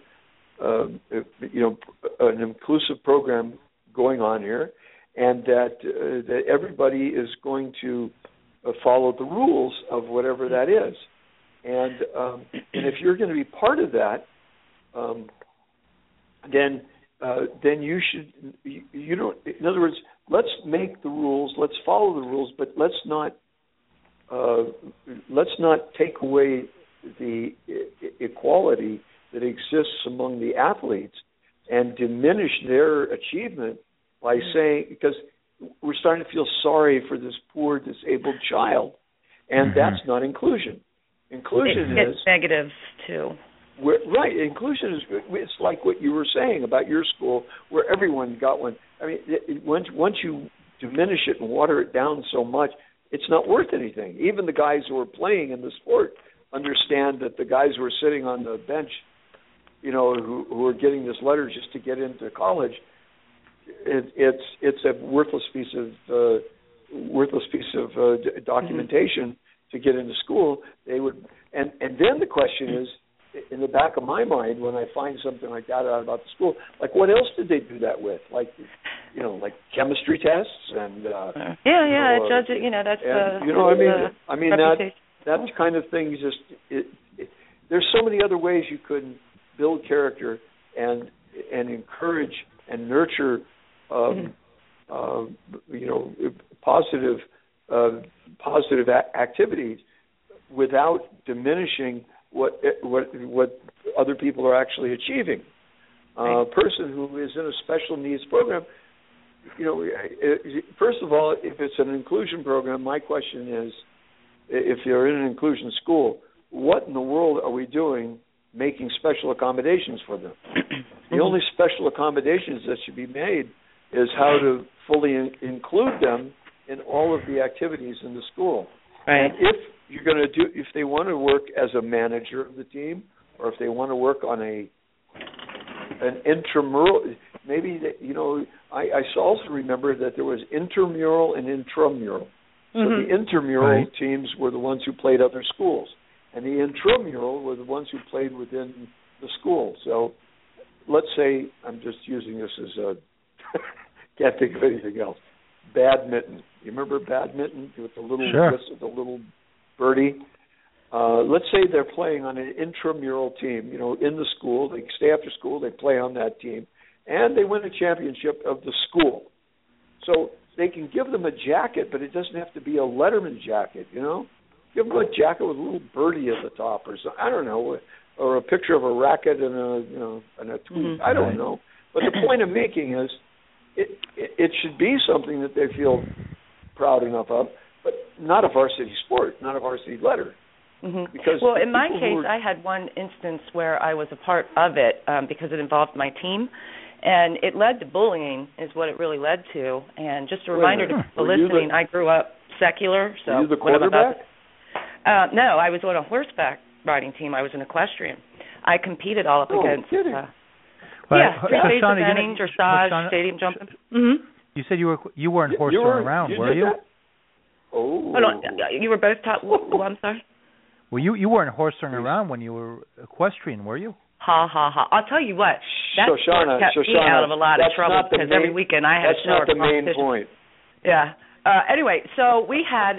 an inclusive program going on here, and that everybody is going to follow the rules of whatever that is, and if you're going to be part of that, then you should, you don't, in other words, let's make the rules, let's follow the rules, but let's not take away the equality that exists among the athletes and diminish their achievement by saying, because we're starting to feel sorry for this poor disabled child, and that's not inclusion. Inclusion is negative too. Right, inclusion is, it's like what you were saying about your school, where everyone got one. I mean, once you diminish it and water it down so much, it's not worth anything. Even the guys who are playing in the sport understand that the guys who are sitting on the bench, who are getting this letter just to get into college, it's a worthless piece of documentation to get into school. They would, and then the question is, in the back of my mind, when I find something like that out about the school, like what else did they do that with? Like, like chemistry tests and judge it. That's you know what I mean. I mean that kind of thing. There's so many other ways you could build character and encourage and nurture, positive activities without diminishing what other people are actually achieving. A person who is in a special needs program, first of all, if it's an inclusion program, my question is, if you're in an inclusion school, what in the world are we doing making special accommodations for them? The only special accommodations that should be made is how to fully include them in all of the activities in the school. Right. And if they want to work as a manager of the team, or if they want to work on an intramural, maybe I also remember that there was intramural and intramural. So the intramural teams were the ones who played other schools, and the intramural were the ones who played within the school. So let's say, I'm just using this as a can't think of anything else. Badminton. You remember badminton with the little the little birdie? Let's say they're playing on an intramural team, in the school. They stay after school, they play on that team, and they win a championship of the school. So they can give them a jacket, but it doesn't have to be a Letterman jacket, Give them a jacket with a little birdie at the top or something. I don't know, or a picture of a racket and a tweet. I don't know. But the point I'm making is it should be something that they feel proud enough of, but not a varsity sport, not a varsity letter. Because in my case, I had one instance where I was a part of it because it involved my team, and it led to bullying is what it really led to. And just a reminder to people listening, I grew up secular. So were you the quarterback? No, I was on a horseback riding team. I was an equestrian. I competed all up against... three-phase eventing, dressage, stadium jumping. You said you weren't horsing around, were you? Oh. Hold on. You were both taught... Well, I'm sorry? Well, you weren't horsing around when you were equestrian, were you? Ha, ha, ha. I'll tell you what. That kept me out of a lot of trouble because every weekend I had that's not the main point. Yeah. Anyway, so we had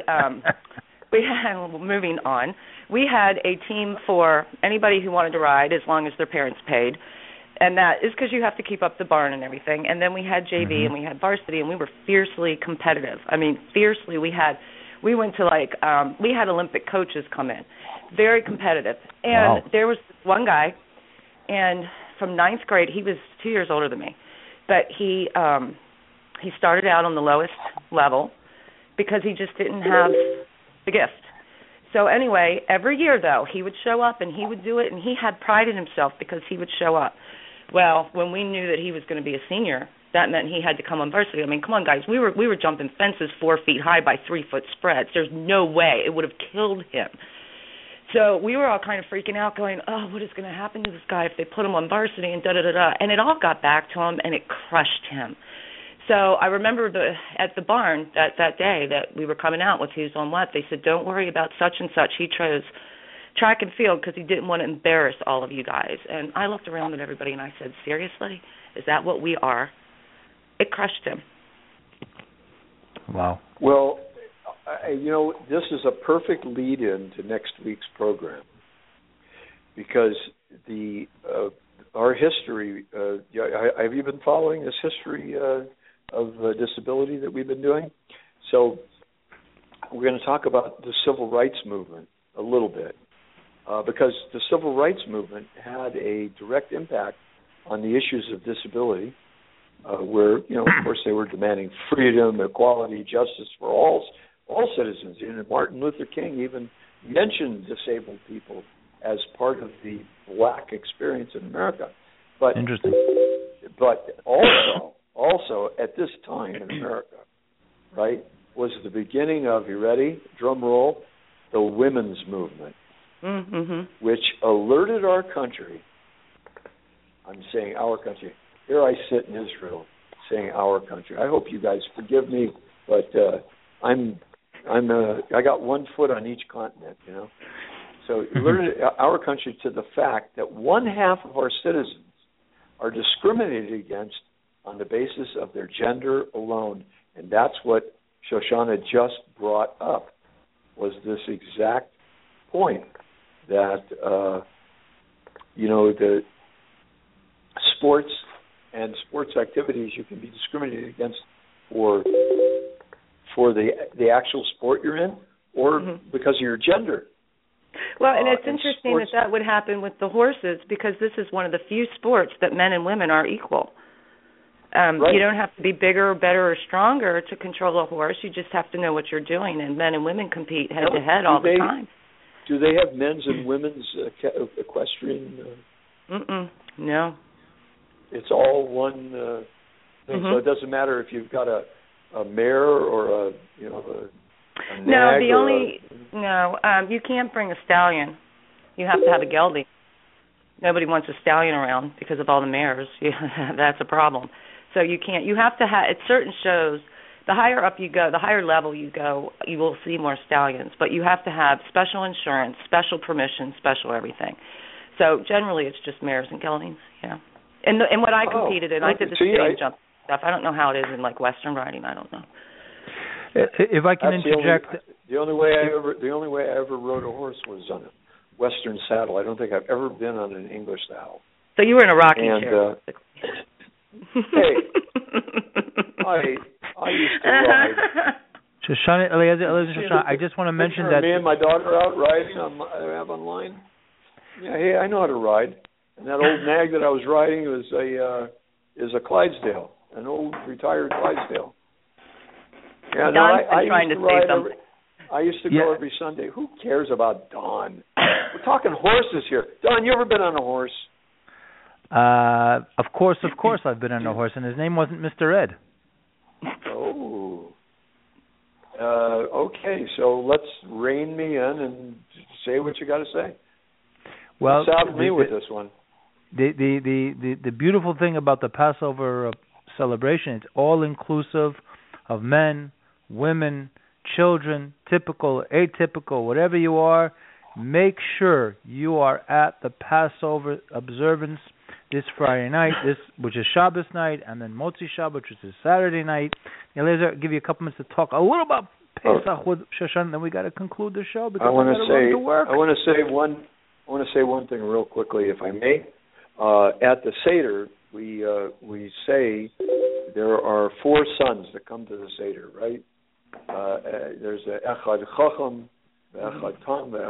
moving on, we had a team for anybody who wanted to ride as long as their parents paid. And that is because you have to keep up the barn and everything. And then we had JV and we had varsity, and we were fiercely competitive. I mean, fiercely. We went to we had Olympic coaches come in, very competitive. And there was one guy, and from ninth grade, he was 2 years older than me, but he started out on the lowest level because he just didn't have the gift. So anyway, every year, though, he would show up and he would do it, and he had pride in himself because he would show up. Well, when we knew that he was going to be a senior, that meant he had to come on varsity. I mean, come on, guys. We were jumping fences 4 feet high by 3-foot spreads. There's no way. It would have killed him. So we were all kind of freaking out going, oh, what is going to happen to this guy if they put him on varsity and da-da-da-da. And it all got back to him, and it crushed him. So I remember at the barn that day that we were coming out with who's on what, they said, don't worry about such and such. He chose track and field because he didn't want to embarrass all of you guys. And I looked around at everybody and I said, seriously? Is that what we are? It crushed him. Wow. Well, this is a perfect lead-in to next week's program because our history. Have you been following this history of disability that we've been doing? So we're going to talk about the civil rights movement a little bit, because the civil rights movement had a direct impact on the issues of disability, where, of course, they were demanding freedom, equality, justice for all citizens. And Martin Luther King even mentioned disabled people as part of the black experience in America. But interesting. But also at this time in America, right, was the beginning of, you ready, drum roll, the women's movement, which alerted our country. I'm saying our country. Here I sit in Israel saying our country. I hope you guys forgive me, but I got one foot on each continent, So alerted our country to the fact that one half of our citizens are discriminated against on the basis of their gender alone. And that's what Shoshana just brought up, was this exact point that, the sports and sports activities you can be discriminated against for the actual sport you're in, or because of your gender. Well, and it's interesting that would happen with the horses, because this is one of the few sports that men and women are equal. Right. You don't have to be bigger, better, or stronger to control a horse. You just have to know what you're doing, and men and women compete head-to-head all the time. Do they have men's and women's equestrian? No. It's all one thing, so it doesn't matter if you've got a mare or a nag. You can't bring a stallion. You have to have a gelding. Nobody wants a stallion around because of all the mares. That's a problem. So you can't. You have to have at certain shows. The higher up you go, the higher level you go, you will see more stallions. But you have to have special insurance, special permission, special everything. So generally, it's just mares and geldings. Yeah. And what I competed in, I did the sitting jump stuff. I don't know how it is in like Western riding. I don't know. If I can interject, the only way I ever rode a horse was on a Western saddle. I don't think I've ever been on an English saddle. So you were in a rocking chair. Hey, I used to ride. Shoshana, I just want to mention that me and my daughter out riding online. Yeah, hey, I know how to ride. And that old nag that I was riding is a Clydesdale, an old retired Clydesdale. Yeah, I used to go every Sunday. Who cares about Don? We're talking horses here. Don, you ever been on a horse? Of course, I've been on a horse, and his name wasn't Mr. Ed. Oh. Okay, so let's rein me in and say what you got to say. Well, stop me with this one. The beautiful thing about the Passover celebration, it's all inclusive of men, women, children, typical, atypical, whatever you are. Make sure you are at the Passover observance this Friday night, which is Shabbos night, and then Motzi Shabbat, which is Saturday night. Eliezer, I'll give you a couple minutes to talk a little about Pesach with Shoshana, then we got to conclude the show because I want to say one thing real quickly, if I may. At the Seder, we say there are four sons that come to the Seder, right? There's the Echad Chacham, the Echad Tam, the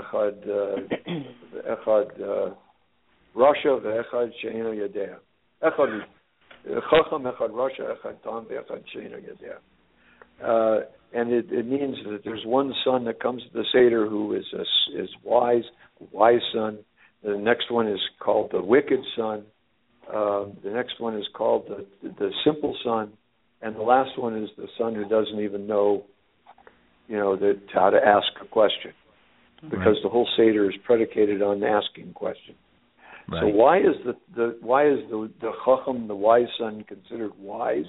Echad Rasha, the Echad She'eino Yodea. Echad Chacham, Echad Rasha, Echad Tam, the Echad She'eino Yodea. And it means that there's one son that comes to the Seder who is wise son. The next one is called the wicked son. The next one is called the simple son. And the last one is the son who doesn't even know, how to ask a question. Because the whole Seder is predicated on asking questions. Right. So why is the Chacham, the wise son, considered wise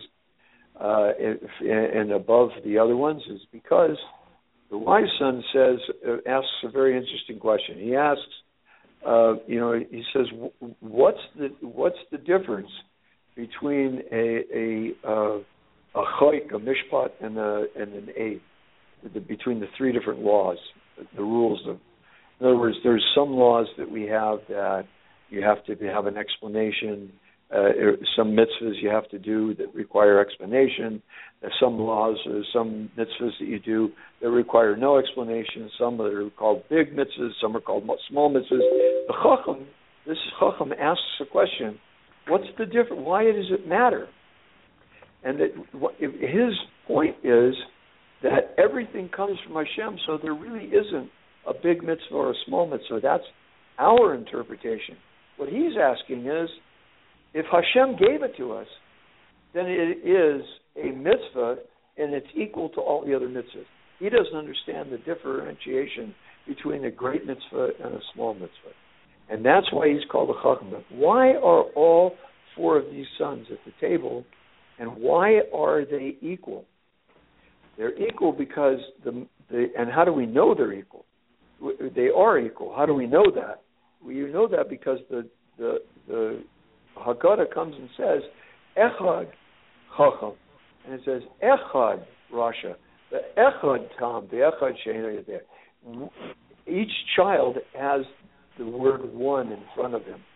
and above the other ones? Is because the wise son asks a very interesting question. He asks, he says, what's the difference between a choik, a mishpat, and an eid, between the three different laws, the rules of. In other words, there's some laws that we have that you have to have an explanation. Some mitzvahs you have to do that require explanation. There's some laws or some mitzvahs that you do that require no explanation. Some that are called big mitzvahs, some are called small mitzvahs. The Chacham, this Chacham asks a question, what's the difference? Why does it matter? And his point is that everything comes from Hashem, so there really isn't a big mitzvah or a small mitzvah. That's our interpretation. What he's asking is, if Hashem gave it to us, then it is a mitzvah and it's equal to all the other mitzvahs. He doesn't understand the differentiation between a great mitzvah and a small mitzvah. And that's why he's called a Chacham. Why are all four of these sons at the table, and why are they equal? They're equal because and how do we know they're equal? They are equal. How do we know that? We know that because the Haggadah comes and says, Echad Chacham. And it says, Echad Rasha. The Echad Tam, the Echad She'eino Yodea. Each child has the word one in front of him,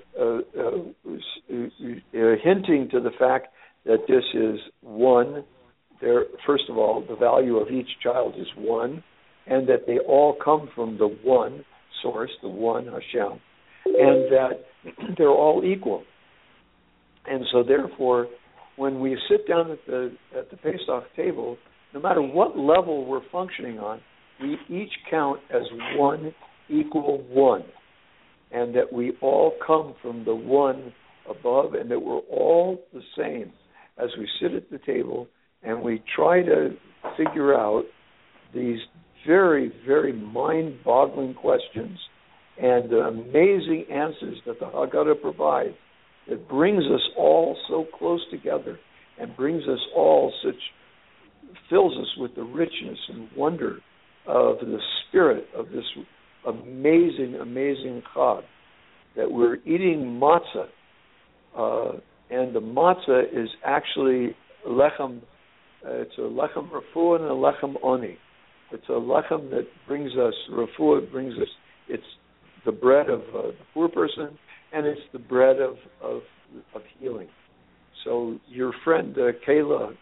hinting to the fact that this is one. First of all, the value of each child is one, and that they all come from the one source, the one Hashem, and that they're all equal. And so therefore, when we sit down at the Pesach table, no matter what level we're functioning on, we each count as one equal one, and that we all come from the one above, and that we're all the same as we sit at the table and we try to figure out these very, very mind-boggling questions and the amazing answers that the Haggadah provides. It brings us all so close together and brings us all fills us with the richness and wonder of the spirit of this amazing, amazing Chag, that we're eating matzah, and the matzah is actually lechem. It's a lechem refuah and a lechem oni. It's a lechem that brings us refuah. It's the bread of the poor person, and it's the bread of healing. So your friend Kayla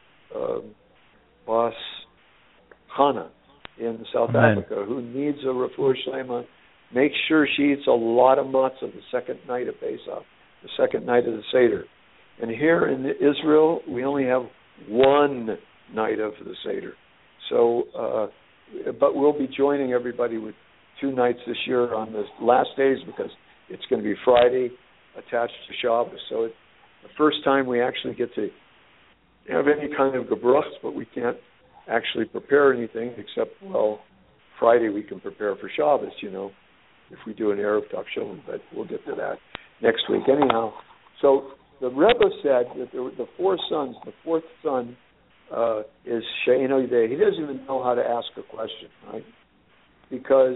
Bas Chana in South Africa, who needs a refuah shlema, make sure she eats a lot of matzah the second night of Pesach, the second night of the Seder. And here in Israel, we only have one night of the Seder. So, but we'll be joining everybody with 2 nights this year on the last days, because it's going to be Friday attached to Shabbos. So it's the first time we actually get to have any kind of gebrachs, but we can't actually prepare anything except, Friday we can prepare for Shabbos, if we do an Erev Tav Shalom, but we'll get to that next week. Anyhow, so the Rebbe said that the 4 sons, the 4th son is She'eino Yodea. He doesn't even know how to ask a question, right? Because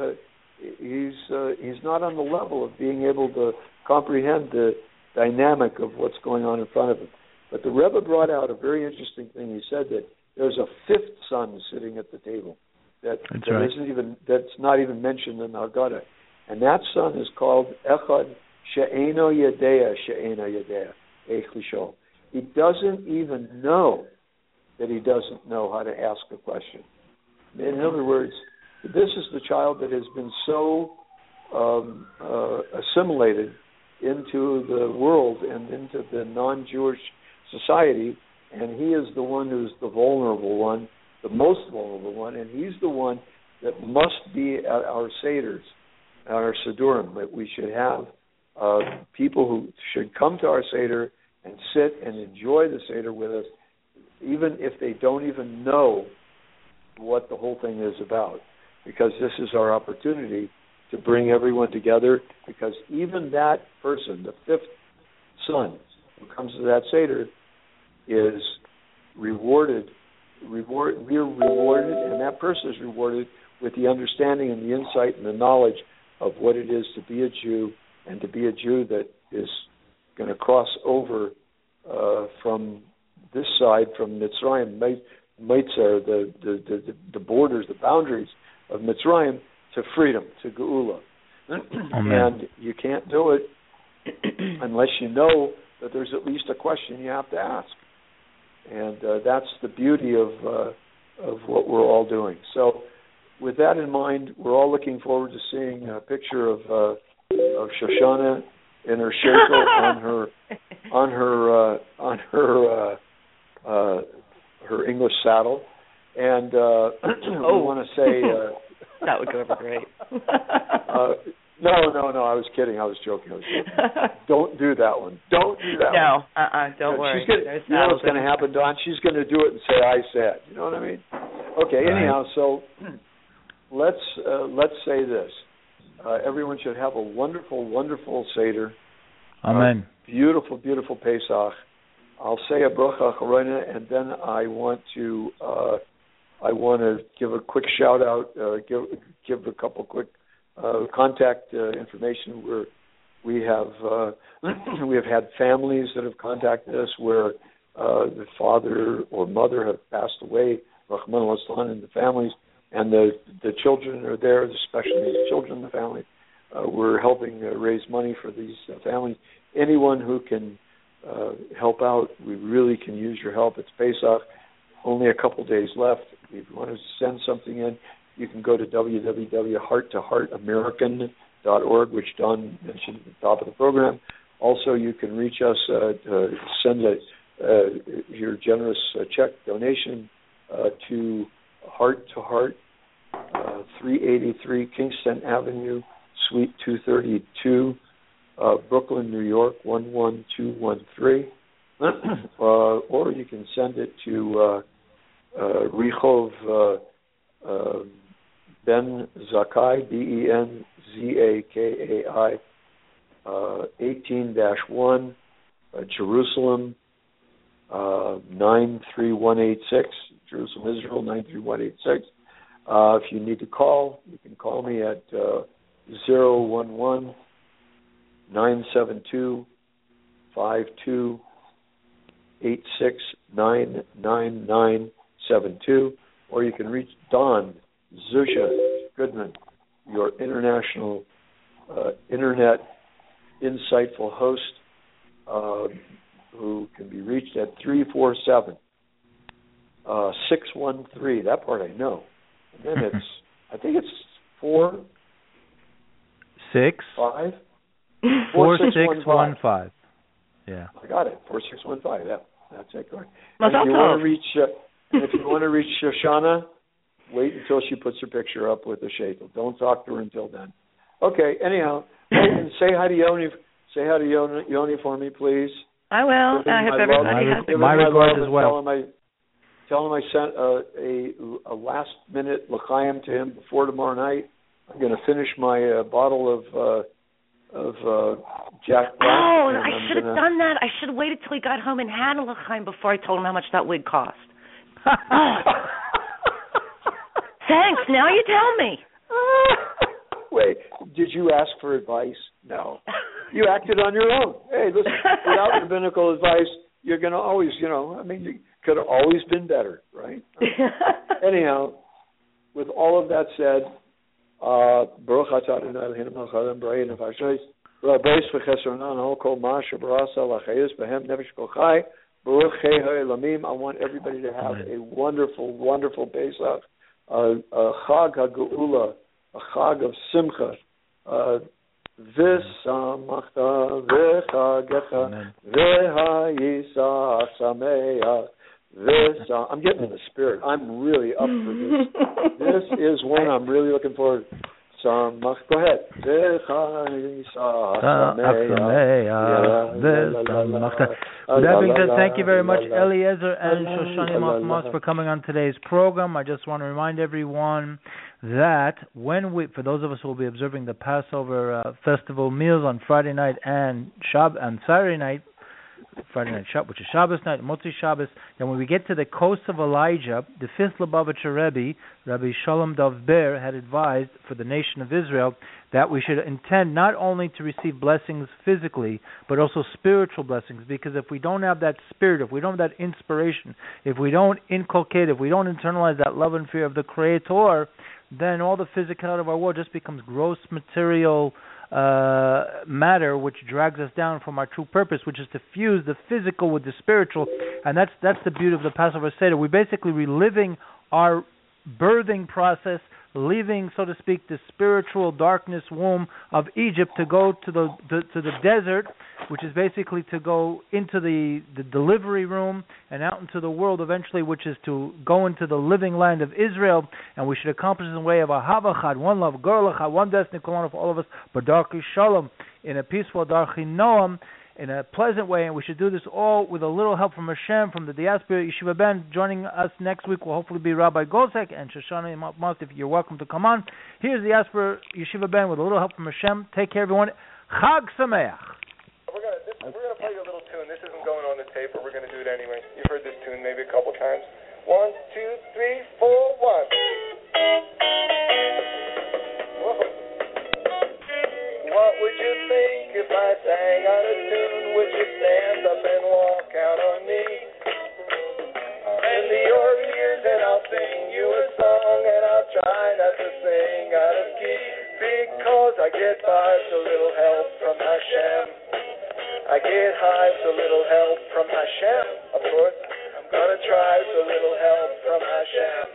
he's not on the level of being able to comprehend the dynamic of what's going on in front of him. But the Rebbe brought out a very interesting thing. He said that there's a 5th son sitting at the table that's not even mentioned in the Haggadah, and that son is called Echad She'eino Yodea Eich Lishol. He doesn't even know that he doesn't know how to ask a question. In other words, this is the child that has been so assimilated into the world and into the non-Jewish society, and he is the one who's the vulnerable one, the most vulnerable one, and he's the one that must be at our Seders, at our Sidurim, that we should have people who should come to our Seder and sit and enjoy the Seder with us, even if they don't even know what the whole thing is about, because this is our opportunity to bring everyone together, because even that person, the 5th son who comes to that Seder, is rewarded. We're rewarded, and that person is rewarded with the understanding and the insight and the knowledge of what it is to be a Jew, and to be a Jew that is going to cross over from this side, from Mitzrayim, Meitzer, the borders, the boundaries of Mitzrayim, to freedom, to Geula. And you can't do it unless you know that there's at least a question you have to ask. And that's the beauty of what we're all doing. So with that in mind, we're all looking forward to seeing a picture of Shoshana in her sheitel on her English saddle. And we want to say that would go over great. No, I was kidding. I was joking. Don't do that one. Don't do that one. No, don't worry. You know what's going to happen, Don? She's going to do it and say, I said. You know what I mean? Okay, anyhow, so let's say this. Everyone should have a wonderful, wonderful Seder. Amen. Beautiful, beautiful Pesach. I'll say a bracha acharona, and then I want to give a quick shout out, give a couple quick contact information. Where we have had families that have contacted us where the father or mother have passed away, Rahman al-Islam, in the families, and the children are there, especially the children in the family. We're helping raise money for these families. Anyone who can help out, we really can use your help. It's Pesach, only a couple days left. If you want to send something in, you can go to www.hearttoheartamerican.org, which Don mentioned at the top of the program. Also, you can reach us, send your generous check donation to Heart to Heart, 383 Kingston Avenue, Suite 232, Brooklyn, New York, 11213. Or you can send it to Rehov Ben Zakai, BenZakai, 18-1, Jerusalem, 93186, Jerusalem, Israel, 93186. If you need to call, you can call me at 011-972-5286-99972, or you can reach Don Zusha Goodman, your international internet insightful host, who can be reached at 347-613. That part I know. And then it's, I think it's 4615. Yeah, I got it. 4615. Yeah, that's it. Correct. If you want to reach Shoshana, wait until she puts her picture up with the sheitel. Don't talk to her until then. Okay. Anyhow, and say hi to Yoni. Say hi to Yoni for me, please. I will. I hope everybody has my regards as well. Tell him I sent a last-minute l'chaim to him before tomorrow night. I'm going to finish my bottle of Jack Black. Oh, I should have done that. I should have waited till he got home and had a l'chaim before I told him how much that wig cost. Thanks. Now you tell me. Wait, did you ask for advice? No. You acted on your own. Hey, listen, without rabbinical advice, you're going to always, you could have always been better, right? Anyhow, with all of that said, Baruch atah Adonai Eloheinu melech haolam b'rei nefashos v'beis v'chesaron al kol ma shebarasa l'chayis b'hem nefesh kol chai Baruch Hei Ha'elamim. I want everybody to have a wonderful, wonderful Pesach, a Chag HaGeula, a Chag of Simcha, V'samachta v'chagecha v'hayisach sameach. I'm getting in the spirit. I'm really up for this. This is one I'm really looking forward to. Go ahead. That being said, thank you very much, Eliezer and Shoshana Machmas, for coming on today's program. I just want to remind everyone that for those of us who will be observing the Passover festival meals on Friday night and Saturday night, Friday night Shabbat, which is Shabbos night, Motzi Shabbos. Then when we get to the coast of Elijah, the fifth Lubavitcher Rebbe, Rabbi Shalom Dov Ber, had advised for the nation of Israel that we should intend not only to receive blessings physically, but also spiritual blessings. Because if we don't have that spirit, if we don't have that inspiration, if we don't inculcate, if we don't internalize that love and fear of the Creator, then all the physicality of our world just becomes gross material matter, which drags us down from our true purpose, which is to fuse the physical with the spiritual. And that's the beauty of the Passover Seder. We're basically reliving our birthing process, leaving, so to speak, the spiritual darkness womb of Egypt to go to the desert, which is basically to go into the delivery room and out into the world eventually, which is to go into the living land of Israel. And we should accomplish this in the way of Ahava Chad, one love, Gur L'Chad, one destiny, Kolon for all of us, B'darchi Shalom, in a peaceful Darchi Noam, in a pleasant way, and we should do this all with a little help from Hashem, from the diaspora. Yeshiva Ben joining us next week will hopefully be Rabbi Gozek and Shoshana Mostif. You're welcome to come on. Here's the diaspora Yeshiva Ben with a little help from Hashem. Take care, everyone. Chag Sameach. We're gonna play you a little tune. This isn't going on the tape, but we're gonna do it anyway. You've heard this tune maybe a couple times. 1, 2, 3, 4, 1. What would you think if I sang out of tune? Would you stand up and walk out on me? Lend me your ears and I'll sing you a song, and I'll try not to sing out of key, because I get by with a little help from Hashem. I get high with a little help from Hashem. Of course, I'm gonna try with a little help from Hashem.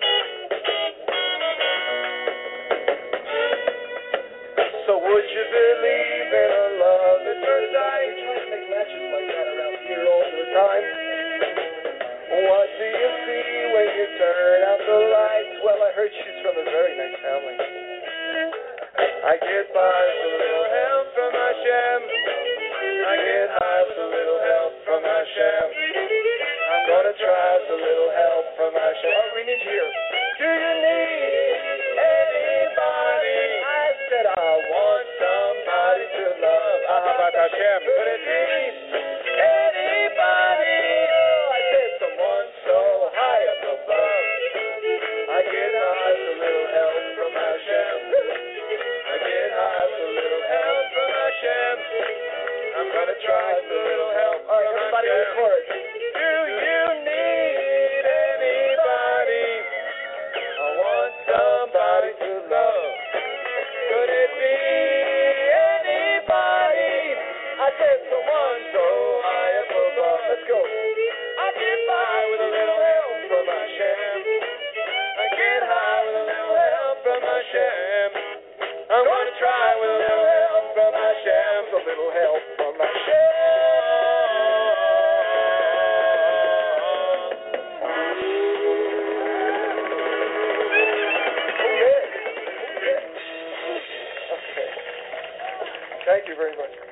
So would you believe in a love that turns out? You try to make matches like that around here all the time. What do you see when you turn out the lights? Well, I heard she's from a very nice family. I get by with a little help from Hashem. I get high with a little help from Hashem. I'm gonna try with a little help from Hashem. What we need here? Do you need anybody? I said I want somebody to love. Ahavat Hashem. Could it be anybody? I said someone so high up above. I get high with a little help from Hashem. I get high with a little help from Hashem. I'm gonna try with a little help. All right, everybody record. Do you need anybody? I want somebody to love. Could it be anybody? I said someone so high up above. Let's go. I get by with a little help from Hashem. I get high with a little help from Hashem. I'm gonna try with a little help from Hashem. A little help from Hashem. Okay. Thank you very much.